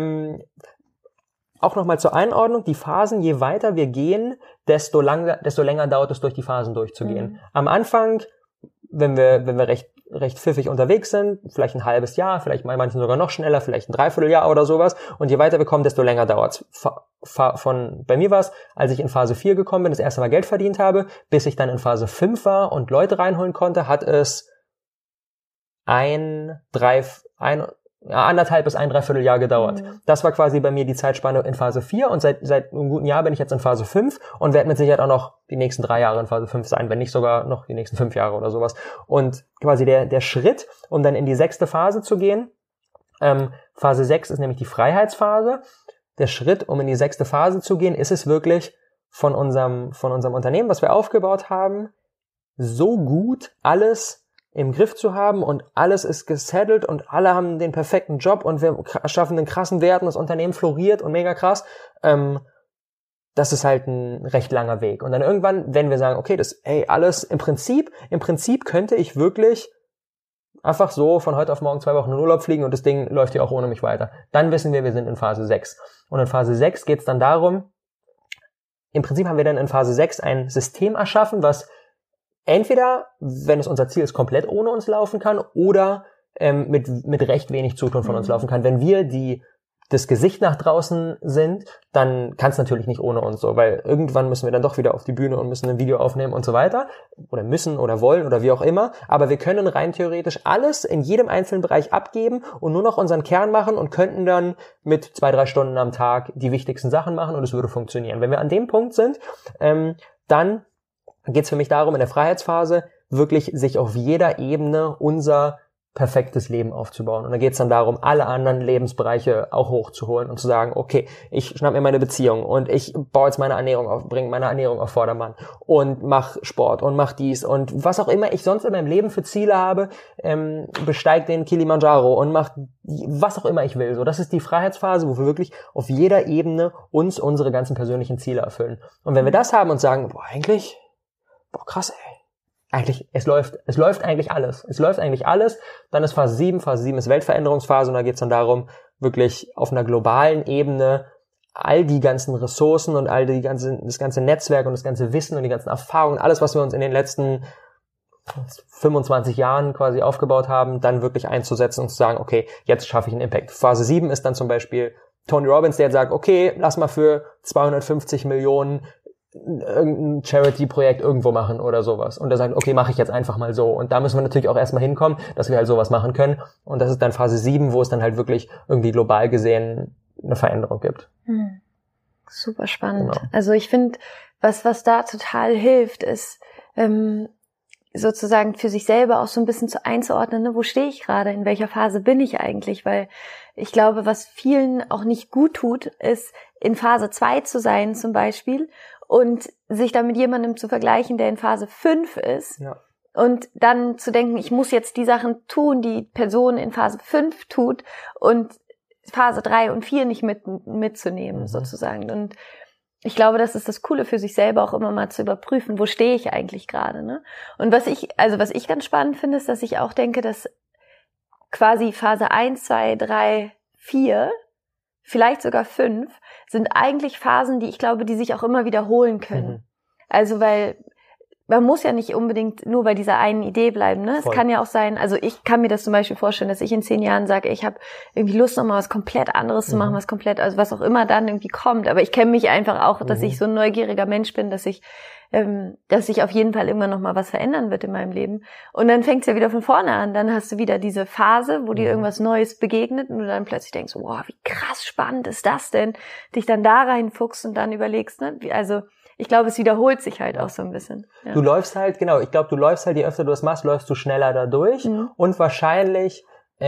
Auch nochmal zur Einordnung, die Phasen, je weiter wir gehen, desto länger dauert es, durch die Phasen durchzugehen. Am Anfang, wenn wir recht pfiffig unterwegs sind, vielleicht ein halbes Jahr, vielleicht bei manchen sogar noch schneller, vielleicht ein Dreivierteljahr oder sowas. Und je weiter wir kommen, desto länger dauert's. Bei mir war es, als ich in Phase 4 gekommen bin, das erste Mal Geld verdient habe, bis ich dann in Phase 5 war und Leute reinholen konnte, hat es 1,5 bis ein Dreivierteljahr gedauert. Das war quasi bei mir die Zeitspanne in Phase 4 und seit einem guten Jahr bin ich jetzt in Phase 5 und werde mit Sicherheit auch noch die nächsten 3 Jahre in Phase 5 sein, wenn nicht sogar noch die nächsten 5 Jahre oder sowas. Und quasi der Schritt, um dann in die 6. Phase zu gehen, Phase 6 ist nämlich die Freiheitsphase. Der Schritt, um in die 6. Phase zu gehen, ist es wirklich von unserem Unternehmen, was wir aufgebaut haben, so gut alles im Griff zu haben und alles ist gesettelt und alle haben den perfekten Job und wir schaffen einen krassen Wert und das Unternehmen floriert und mega krass. Das ist halt ein recht langer Weg. Und dann irgendwann, wenn wir sagen, okay, alles im Prinzip könnte ich wirklich einfach so von heute auf morgen 2 Wochen in Urlaub fliegen und das Ding läuft ja auch ohne mich weiter. Dann wissen wir sind in Phase 6. Und in Phase 6 geht es dann darum, im Prinzip haben wir dann in Phase 6 ein System erschaffen, was entweder, wenn es unser Ziel ist, komplett ohne uns laufen kann oder mit recht wenig Zutun von uns laufen kann. Wenn wir das Gesicht nach draußen sind, dann kann es natürlich nicht ohne uns so, weil irgendwann müssen wir dann doch wieder auf die Bühne und müssen ein Video aufnehmen und so weiter oder müssen oder wollen oder wie auch immer, aber wir können rein theoretisch alles in jedem einzelnen Bereich abgeben und nur noch unseren Kern machen und könnten dann mit 2-3 Stunden am Tag die wichtigsten Sachen machen und es würde funktionieren. Wenn wir an dem Punkt sind, dann geht es für mich darum, in der Freiheitsphase wirklich sich auf jeder Ebene unser perfektes Leben aufzubauen. Und da geht es dann darum, alle anderen Lebensbereiche auch hochzuholen und zu sagen, okay, ich schnapp mir meine Beziehung und ich baue jetzt meine Ernährung auf, bringe meine Ernährung auf Vordermann und mach Sport und mach dies und was auch immer ich sonst in meinem Leben für Ziele habe, besteig den Kilimanjaro und mach was auch immer ich will. So, das ist die Freiheitsphase, wo wir wirklich auf jeder Ebene uns unsere ganzen persönlichen Ziele erfüllen. Und wenn wir das haben und sagen, krass, ey. Es läuft eigentlich alles. Es läuft eigentlich alles. Dann ist Phase 7. Phase 7 ist Weltveränderungsphase und da geht es dann darum, wirklich auf einer globalen Ebene all die ganzen Ressourcen und das ganze Netzwerk und das ganze Wissen und die ganzen Erfahrungen, alles, was wir uns in den letzten 25 Jahren quasi aufgebaut haben, dann wirklich einzusetzen und zu sagen, okay, jetzt schaffe ich einen Impact. Phase 7 ist dann zum Beispiel Tony Robbins, der jetzt sagt, okay, lass mal für 250 Millionen irgendein Charity-Projekt irgendwo machen oder sowas. Und er sagt, okay, mache ich jetzt einfach mal so. Und da müssen wir natürlich auch erstmal hinkommen, dass wir halt sowas machen können. Und das ist dann Phase 7, wo es dann halt wirklich irgendwie global gesehen eine Veränderung gibt. Super spannend. Genau. Also ich finde, was da total hilft, ist sozusagen für sich selber auch so ein bisschen einzuordnen, ne? Wo stehe ich gerade, in welcher Phase bin ich eigentlich, weil ich glaube, was vielen auch nicht gut tut, ist in Phase 2 zu sein zum Beispiel und sich dann mit jemandem zu vergleichen, der in Phase 5 ist. Ja. Und dann zu denken, ich muss jetzt die Sachen tun, die Person in Phase 5 tut und Phase 3 und 4 nicht mitzunehmen, sozusagen. Und ich glaube, das ist das Coole für sich selber auch immer mal zu überprüfen, wo stehe ich eigentlich gerade, ne? Und was ich ganz spannend finde, ist, dass ich auch denke, dass quasi Phase 1, 2, 3, 4, vielleicht sogar 5, sind eigentlich Phasen, die ich glaube, die sich auch immer wiederholen können. Also, weil man muss ja nicht unbedingt nur bei dieser einen Idee bleiben, ne? Voll. Es kann ja auch sein, also ich kann mir das zum Beispiel vorstellen, dass ich in 10 Jahren sage, ich habe irgendwie Lust, nochmal was komplett anderes zu machen, also was auch immer dann irgendwie kommt. Aber ich kenne mich einfach auch, dass ich so ein neugieriger Mensch bin, dass sich auf jeden Fall irgendwann nochmal was verändern wird in meinem Leben. Und dann fängt es ja wieder von vorne an. Dann hast du wieder diese Phase, wo dir irgendwas Neues begegnet und du dann plötzlich denkst, wow, wie krass spannend ist das denn? Dich dann da reinfuchst und dann überlegst, ne? Also ich glaube, es wiederholt sich halt auch so ein bisschen. Ja. Du läufst halt, genau, ich glaube, je öfter du das machst, läufst du schneller da durch. Und wahrscheinlich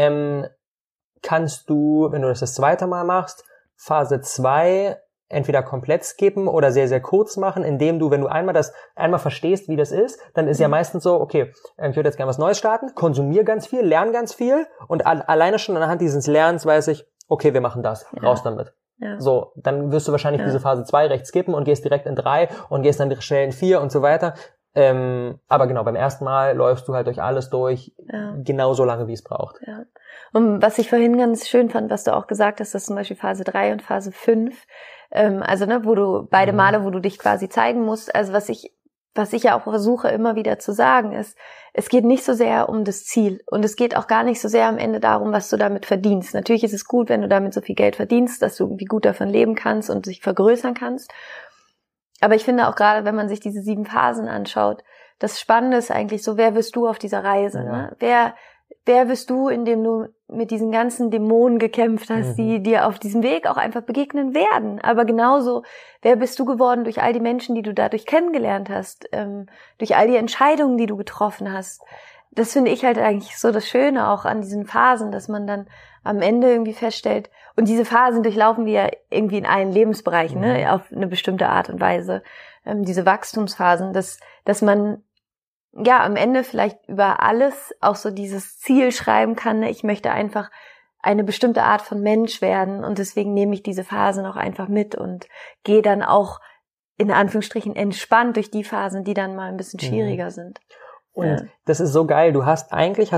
kannst du, wenn du das zweite Mal machst, Phase 2 entweder komplett skippen oder sehr, sehr kurz machen, indem du, wenn du einmal verstehst, wie das ist, dann ist ja meistens so, okay, ich würde jetzt gerne was Neues starten, konsumiere ganz viel, lerne ganz viel und alleine schon anhand dieses Lernens weiß ich, okay, wir machen das, raus damit. Ja. So, dann wirst du wahrscheinlich diese Phase 2 recht skippen und gehst direkt in 3 und gehst dann schnell in 4 und so weiter. Aber genau, beim ersten Mal läufst du halt durch alles durch, genau so lange, wie es braucht. Ja. Und was ich vorhin ganz schön fand, was du auch gesagt hast, dass zum Beispiel Phase 3 und Phase 5, also ne, wo du beide Male, wo du dich quasi zeigen musst, also was ich ja auch versuche immer wieder zu sagen, ist, es geht nicht so sehr um das Ziel und es geht auch gar nicht so sehr am Ende darum, was du damit verdienst. Natürlich ist es gut, wenn du damit so viel Geld verdienst, dass du irgendwie gut davon leben kannst und dich vergrößern kannst. Aber ich finde auch gerade, wenn man sich diese 7 Phasen anschaut, das Spannende ist eigentlich so, wer wirst du auf dieser Reise? Ja. Ne? Wer bist du, indem du mit diesen ganzen Dämonen gekämpft hast, die dir auf diesem Weg auch einfach begegnen werden? Aber genauso, wer bist du geworden durch all die Menschen, die du dadurch kennengelernt hast, durch all die Entscheidungen, die du getroffen hast? Das finde ich halt eigentlich so das Schöne auch an diesen Phasen, dass man dann am Ende irgendwie feststellt, und diese Phasen durchlaufen wir ja irgendwie in allen Lebensbereichen, ne, auf eine bestimmte Art und Weise, diese Wachstumsphasen, dass man ja am Ende vielleicht über alles auch so dieses Ziel schreiben kann, ne? Ich möchte einfach eine bestimmte Art von Mensch werden und deswegen nehme ich diese Phasen auch einfach mit und gehe dann auch in Anführungsstrichen entspannt durch die Phasen, die dann mal ein bisschen schwieriger sind. Und das ist so geil, du hast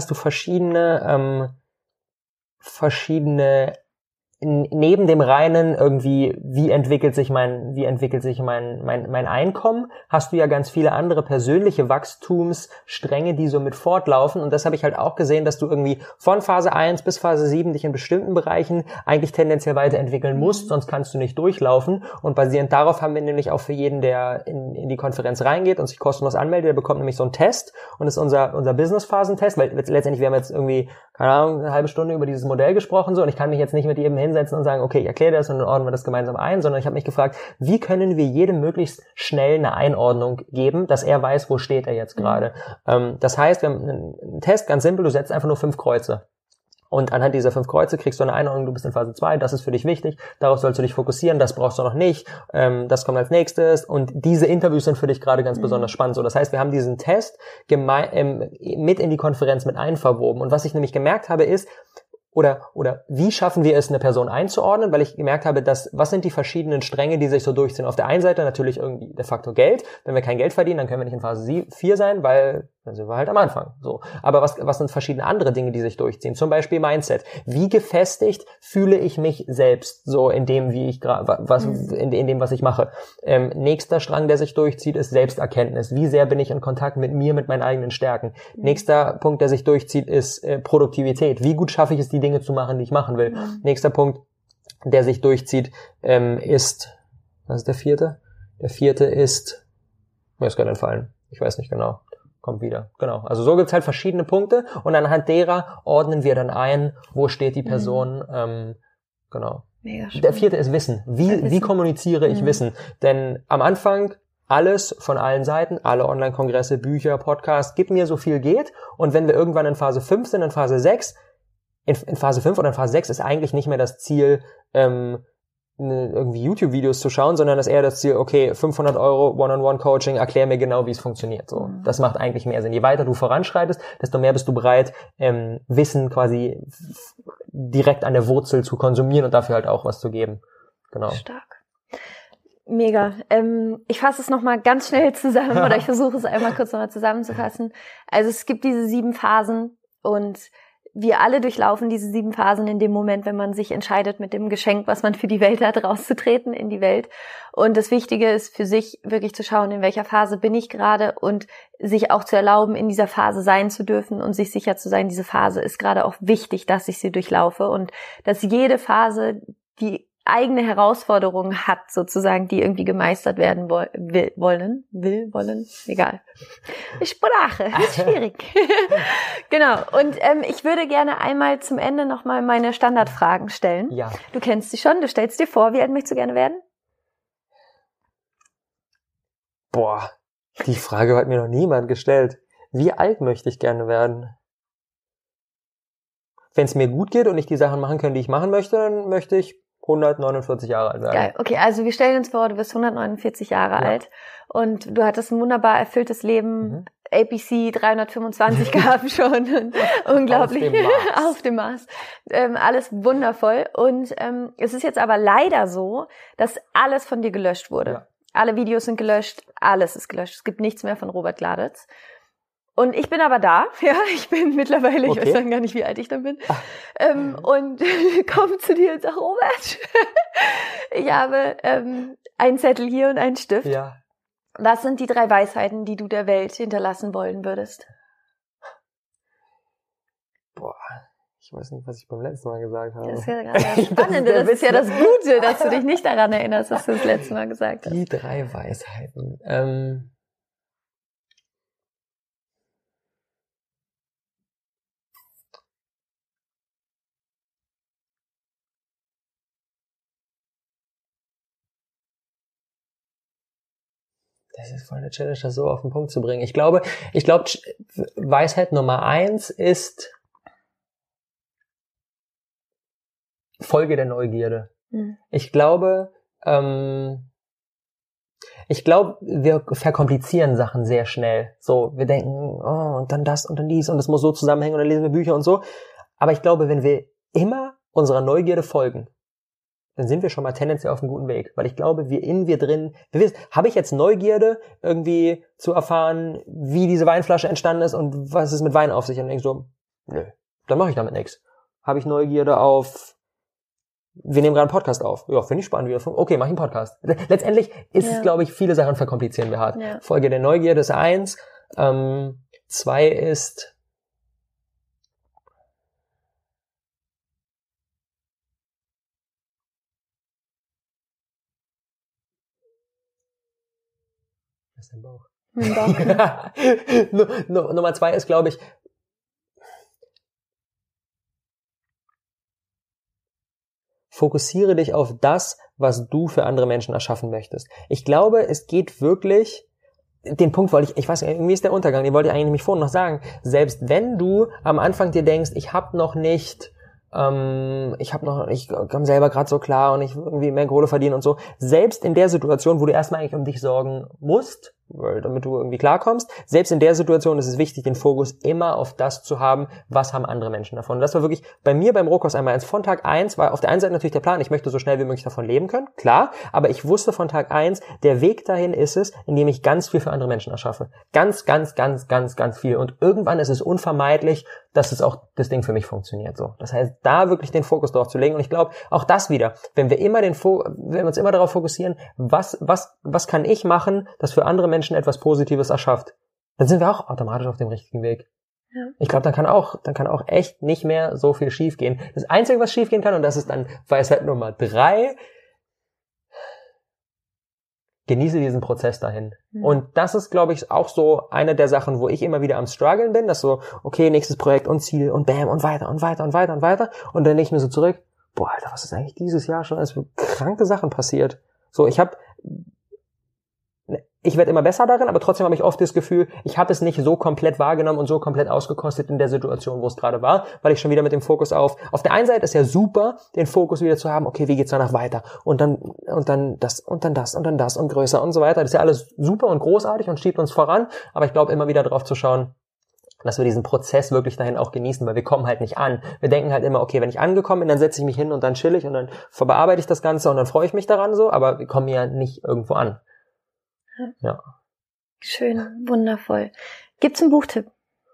verschiedene neben dem reinen irgendwie, wie entwickelt sich mein Einkommen, hast du ja ganz viele andere persönliche Wachstumsstränge, die so mit fortlaufen. Und das habe ich halt auch gesehen, dass du irgendwie von Phase 1 bis Phase 7 dich in bestimmten Bereichen eigentlich tendenziell weiterentwickeln musst, sonst kannst du nicht durchlaufen. Und basierend darauf haben wir nämlich auch für jeden, der in die Konferenz reingeht und sich kostenlos anmeldet, der bekommt nämlich so einen Test und das ist unser Business-Phasen-Test, weil letztendlich wir haben jetzt irgendwie keine Ahnung, eine halbe Stunde über dieses Modell gesprochen, so, und ich kann mich jetzt nicht mit jedem hinsetzen und sagen, okay, ich erkläre das und dann ordnen wir das gemeinsam ein, sondern ich habe mich gefragt, wie können wir jedem möglichst schnell eine Einordnung geben, dass er weiß, wo steht er jetzt gerade. Das heißt, wir haben einen Test, ganz simpel, du setzt einfach nur 5 Kreuze. Und anhand dieser 5 Kreuze kriegst du eine Einordnung, du bist in Phase 2, das ist für dich wichtig, darauf sollst du dich fokussieren, das brauchst du noch nicht, das kommt als nächstes, und diese Interviews sind für dich gerade ganz besonders spannend. So, das heißt, wir haben diesen Test mit in die Konferenz mit einverwoben. Und was ich nämlich gemerkt habe ist, oder wie schaffen wir es, eine Person einzuordnen, weil ich gemerkt habe, was sind die verschiedenen Stränge, die sich so durchziehen. Auf der einen Seite natürlich irgendwie der Faktor Geld. Wenn wir kein Geld verdienen, dann können wir nicht in Phase 4 sein, weil dann sind wir halt am Anfang. So. Aber was sind verschiedene andere Dinge, die sich durchziehen? Zum Beispiel Mindset. Wie gefestigt fühle ich mich selbst, so in dem, wie ich in dem, was ich mache? Nächster Strang, der sich durchzieht, ist Selbsterkenntnis. Wie sehr bin ich in Kontakt mit mir, mit meinen eigenen Stärken? Nächster Punkt, der sich durchzieht, ist Produktivität. Wie gut schaffe ich es, die Dinge zu machen, die ich machen will? Nächster Punkt, der sich durchzieht, ist, was ist der vierte? Der vierte ist, mir ist gerade entfallen. Ich weiß nicht genau. Kommt wieder. Genau. Also so gibt's halt verschiedene Punkte und anhand derer ordnen wir dann ein, wo steht die Person. Genau. Mega spannend. Der vierte ist Wissen. Wie kommuniziere ich Wissen? Denn am Anfang alles von allen Seiten, alle Online-Kongresse, Bücher, Podcasts, gib mir so viel geht. Und wenn wir irgendwann in Phase 5 sind, in Phase 6, in Phase 5 oder in Phase 6 ist eigentlich nicht mehr das Ziel, irgendwie YouTube-Videos zu schauen, sondern ist eher das Ziel, okay, 500 € One-on-One-Coaching, erklär mir genau, wie es funktioniert. So, das macht eigentlich mehr Sinn. Je weiter du voranschreitest, desto mehr bist du bereit, Wissen quasi direkt an der Wurzel zu konsumieren und dafür halt auch was zu geben. Genau. Stark. Mega. Ich fasse es nochmal ganz schnell zusammen oder ich versuche es einmal kurz nochmal zusammenzufassen. Also es gibt diese 7 Phasen und wir alle durchlaufen diese 7 Phasen in dem Moment, wenn man sich entscheidet, mit dem Geschenk, was man für die Welt hat, rauszutreten in die Welt. Und das Wichtige ist für sich wirklich zu schauen, in welcher Phase bin ich gerade und sich auch zu erlauben, in dieser Phase sein zu dürfen und sich sicher zu sein, diese Phase ist gerade auch wichtig, dass ich sie durchlaufe und dass jede Phase die eigene Herausforderungen hat, sozusagen, die irgendwie gemeistert werden wollen, egal. Sprache, ist schwierig. Genau, und ich würde gerne einmal zum Ende nochmal meine Standardfragen stellen. Ja. Du kennst sie schon, du stellst dir vor, wie alt möchtest du gerne werden? Boah, die Frage hat mir noch niemand gestellt. Wie alt möchte ich gerne werden? Wenn es mir gut geht und ich die Sachen machen kann, die ich machen möchte, dann möchte ich 149 Jahre alt werden. Geil. Okay, also wir stellen uns vor, du bist 149 Jahre alt und du hattest ein wunderbar erfülltes Leben, APC 325 gehabt schon und unglaublich auf dem Mars. Alles wundervoll und es ist jetzt aber leider so, dass alles von dir gelöscht wurde. Ja. Alle Videos sind gelöscht, alles ist gelöscht. Es gibt nichts mehr von Robert Gladitz. Und ich bin aber da, ja, ich bin mittlerweile, ich weiß dann gar nicht, wie alt ich dann bin, und komme zu dir und sage, Robert, ich habe einen Zettel hier und einen Stift. Ja. Was sind die 3 Weisheiten, die du der Welt hinterlassen wollen würdest? Boah, ich weiß nicht, was ich beim letzten Mal gesagt habe. Das ist ja gerade das Spannende, das ist ja das Gute, dass du dich nicht daran erinnerst, was du das letzte Mal gesagt hast. Die 3 Weisheiten. Das ist voll eine Challenge, das so auf den Punkt zu bringen. Ich glaube, Weisheit Nummer 1 ist Folge der Neugierde. Ich glaube, wir verkomplizieren Sachen sehr schnell. So, wir denken, oh, und dann das und dann dies und das muss so zusammenhängen und dann lesen wir Bücher und so. Aber ich glaube, wenn wir immer unserer Neugierde folgen, dann sind wir schon mal tendenziell auf einem guten Weg. Weil ich glaube, habe ich jetzt Neugierde, irgendwie zu erfahren, wie diese Weinflasche entstanden ist und was es mit Wein auf sich hat. Und denkst so, nö, dann mache ich damit nichts. Habe ich Neugierde auf, wir nehmen gerade einen Podcast auf. Ja, finde ich spannend, wie das funktioniert. Okay, mach ich einen Podcast. Letztendlich ist es, glaube ich, viele Sachen verkomplizieren wir hart. Ja. Folge der Neugierde ist 1. 2 ist, was ist dein Bauch? Nummer 2 ist, glaube ich, fokussiere dich auf das, was du für andere Menschen erschaffen möchtest. Ich glaube, es geht wirklich, den Punkt wollte ich weiß nicht, irgendwie ist der Untergang, den wollte ich eigentlich nämlich vorhin noch sagen, selbst wenn du am Anfang dir denkst, ich komme selber gerade so klar und ich will irgendwie mehr Kohle verdienen und so, selbst in der Situation, wo du erstmal eigentlich um dich sorgen musst, damit du irgendwie klarkommst, selbst in der Situation ist es wichtig, den Fokus immer auf das zu haben, was haben andere Menschen davon. Und das war wirklich bei mir beim Rohkost einmal von Tag 1 war auf der einen Seite natürlich der Plan, ich möchte so schnell wie möglich davon leben können, klar, aber ich wusste von Tag 1, der Weg dahin ist es, indem ich ganz viel für andere Menschen erschaffe. Ganz, ganz, ganz, ganz, ganz viel. Und irgendwann ist es unvermeidlich, dass es auch das Ding für mich funktioniert. So, das heißt, da wirklich den Fokus drauf zu legen. Und ich glaube, auch das wieder, wenn wir uns immer darauf fokussieren, was kann ich machen, das für andere Menschen etwas Positives erschafft, dann sind wir auch automatisch auf dem richtigen Weg. Ja. Ich glaube, dann kann auch echt nicht mehr so viel schiefgehen. Das Einzige, was schiefgehen kann, und das ist dann Weisheit Nummer 3, genieße diesen Prozess dahin. Mhm. Und das ist, glaube ich, auch so eine der Sachen, wo ich immer wieder am struggeln bin, dass so, okay, nächstes Projekt und Ziel und bam und weiter und weiter und weiter und weiter. Und dann denke ich mir so zurück, boah, Alter, was ist eigentlich dieses Jahr schon alles für kranke Sachen passiert? So, ich werde immer besser darin, aber trotzdem habe ich oft das Gefühl, ich habe es nicht so komplett wahrgenommen und so komplett ausgekostet in der Situation, wo es gerade war, weil ich schon wieder mit dem Fokus auf der einen Seite ist ja super, den Fokus wieder zu haben, okay, wie geht's danach weiter? Und dann das und dann das und dann das und größer und so weiter. Das ist ja alles super und großartig und schiebt uns voran, aber ich glaube immer wieder drauf zu schauen, dass wir diesen Prozess wirklich dahin auch genießen, weil wir kommen halt nicht an. Wir denken halt immer, okay, wenn ich angekommen bin, dann setze ich mich hin und dann chill ich und dann bearbeite ich das Ganze und dann freue ich mich daran so, aber wir kommen ja nicht irgendwo an. Ja. Schön, wundervoll. Gibt's einen Buchtipp?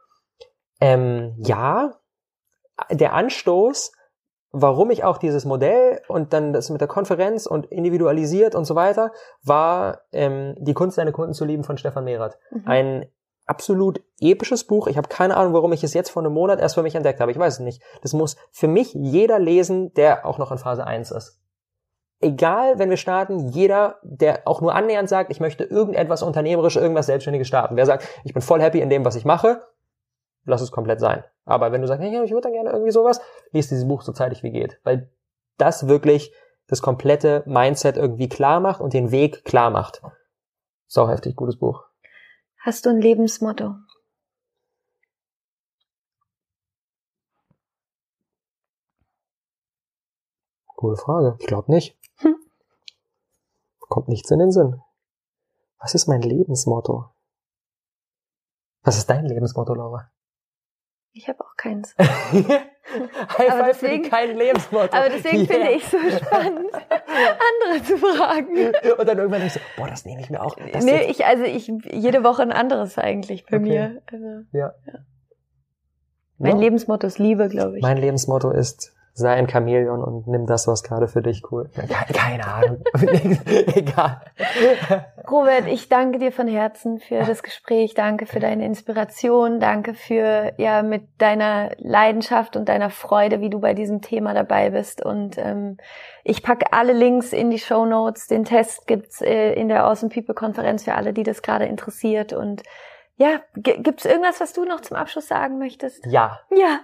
Ja. Der Anstoß, warum ich auch dieses Modell und dann das mit der Konferenz und individualisiert und so weiter, war Die Kunst, deine Kunden zu lieben von Stefan Merath. Mhm. Ein absolut episches Buch. Ich habe keine Ahnung, warum ich es jetzt vor einem Monat erst für mich entdeckt habe. Ich weiß es nicht. Das muss für mich jeder lesen, der auch noch in Phase 1 ist. Egal, wenn wir starten, jeder, der auch nur annähernd sagt, ich möchte irgendetwas Unternehmerisches, irgendwas Selbstständiges starten. Wer sagt, ich bin voll happy in dem, was ich mache, lass es komplett sein. Aber wenn du sagst, hey, ich würde dann gerne irgendwie sowas, lies dieses Buch so zeitig wie geht. Weil das wirklich das komplette Mindset irgendwie klar macht und den Weg klar macht. Sau heftig, gutes Buch. Hast du ein Lebensmotto? Gute Frage. Ich glaube nicht. Kommt nichts in den Sinn. Was ist mein Lebensmotto? Was ist dein Lebensmotto, Laura? Ich habe auch keins. High five für kein Lebensmotto. Aber deswegen finde ich es so spannend, andere zu fragen. Und dann irgendwann denkst du, boah, das nehme ich mir auch. Nee, ich jede Woche ein anderes eigentlich bei mir. Also, ja. Mein Lebensmotto ist Liebe, glaube ich. Mein Lebensmotto ist, sei ein Chamäleon und nimm das, was gerade für dich cool. Keine Ahnung. Egal. Robert, ich danke dir von Herzen für das Gespräch. Danke für deine Inspiration. Danke für, mit deiner Leidenschaft und deiner Freude, wie du bei diesem Thema dabei bist. Und ich packe alle Links in die Shownotes. Den Test gibt's in der Awesome People Konferenz für alle, die das gerade interessiert. Und ja, gibt's irgendwas, was du noch zum Abschluss sagen möchtest? Ja.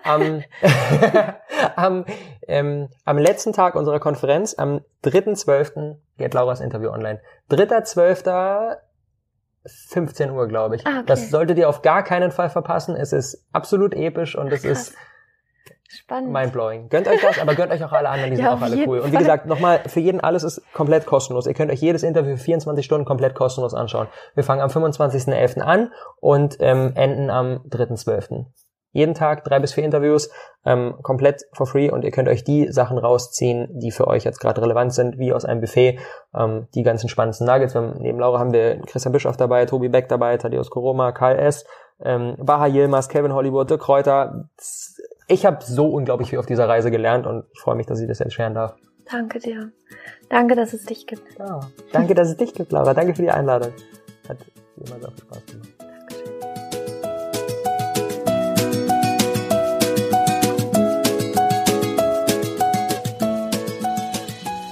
Am letzten Tag unserer Konferenz, am 3.12. geht Lauras Interview online. 3.12. 15 Uhr, glaube ich. Okay. Das solltet ihr auf gar keinen Fall verpassen. Es ist absolut episch und es ist spannend. Mindblowing. Gönnt euch das, aber gönnt euch auch alle anderen, die sind auch alle cool. Und wie gesagt, nochmal, für jeden alles ist komplett kostenlos. Ihr könnt euch jedes Interview für 24 Stunden komplett kostenlos anschauen. Wir fangen am 25.11. an und enden am 3.12. Jeden Tag 3 bis 4 Interviews, komplett for free, und ihr könnt euch die Sachen rausziehen, die für euch jetzt gerade relevant sind, wie aus einem Buffet, die ganzen spannendsten Nuggets. Neben Laura haben wir Christian Bischoff dabei, Tobi Beck dabei, Thaddeus Koroma, Karl S., Baha Yilmaz, Kevin Hollywood, Dirk Kräuter. Ich habe so unglaublich viel auf dieser Reise gelernt und ich freue mich, dass ich das jetzt scheren darf. Danke dir. Danke, dass es dich gibt. Ja, danke, dass es dich gibt, Laura. Danke für die Einladung. Hat immer sehr viel Spaß gemacht.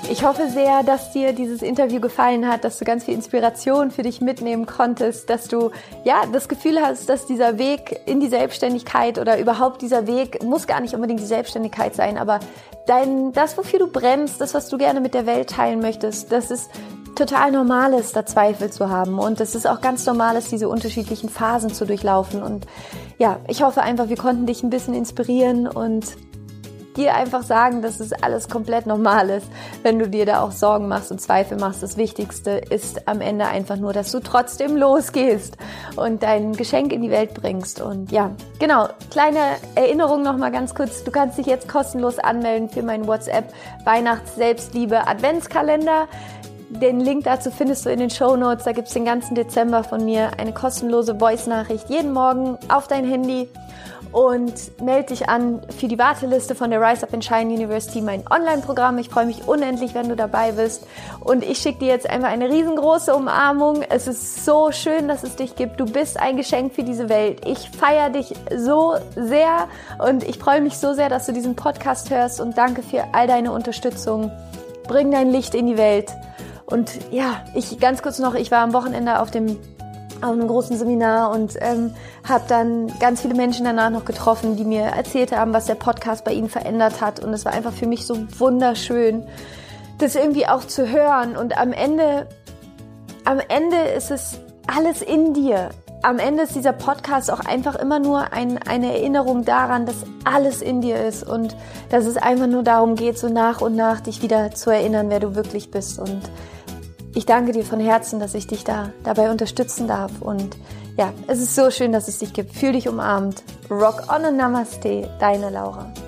Ich hoffe sehr, dass dir dieses Interview gefallen hat, dass du ganz viel Inspiration für dich mitnehmen konntest, dass du das Gefühl hast, dass dieser Weg in die Selbstständigkeit oder überhaupt dieser Weg, muss gar nicht unbedingt die Selbstständigkeit sein, aber das, wofür du brennst, das, was du gerne mit der Welt teilen möchtest, das ist total normal ist, da Zweifel zu haben und es ist auch ganz normal ist, diese unterschiedlichen Phasen zu durchlaufen und ich hoffe einfach, wir konnten dich ein bisschen inspirieren und dir einfach sagen, dass es alles komplett normal ist, wenn du dir da auch Sorgen machst und Zweifel machst. Das Wichtigste ist am Ende einfach nur, dass du trotzdem losgehst und dein Geschenk in die Welt bringst. Und kleine Erinnerung nochmal ganz kurz. Du kannst dich jetzt kostenlos anmelden für meinen WhatsApp Weihnachts-Selbstliebe Adventskalender. Den Link dazu findest du in den Shownotes. Da gibt es den ganzen Dezember von mir eine kostenlose Voice-Nachricht jeden Morgen auf dein Handy. Und melde dich an für die Warteliste von der Rise Up and Shine University, mein Online-Programm. Ich freue mich unendlich, wenn du dabei bist. Und ich schicke dir jetzt einfach eine riesengroße Umarmung. Es ist so schön, dass es dich gibt. Du bist ein Geschenk für diese Welt. Ich feiere dich so sehr und ich freue mich so sehr, dass du diesen Podcast hörst und danke für all deine Unterstützung. Bring dein Licht in die Welt. Und ich ganz kurz noch, ich war am Wochenende auf einem großen Seminar und habe dann ganz viele Menschen danach noch getroffen, die mir erzählt haben, was der Podcast bei ihnen verändert hat. Und es war einfach für mich so wunderschön, das irgendwie auch zu hören. Und am Ende ist es alles in dir. Am Ende ist dieser Podcast auch einfach immer nur eine Erinnerung daran, dass alles in dir ist und dass es einfach nur darum geht, so nach und nach dich wieder zu erinnern, wer du wirklich bist. Und ich danke dir von Herzen, dass ich dich dabei unterstützen darf. Und es ist so schön, dass es dich gibt. Fühl dich umarmt. Rock on und Namaste, deine Laura.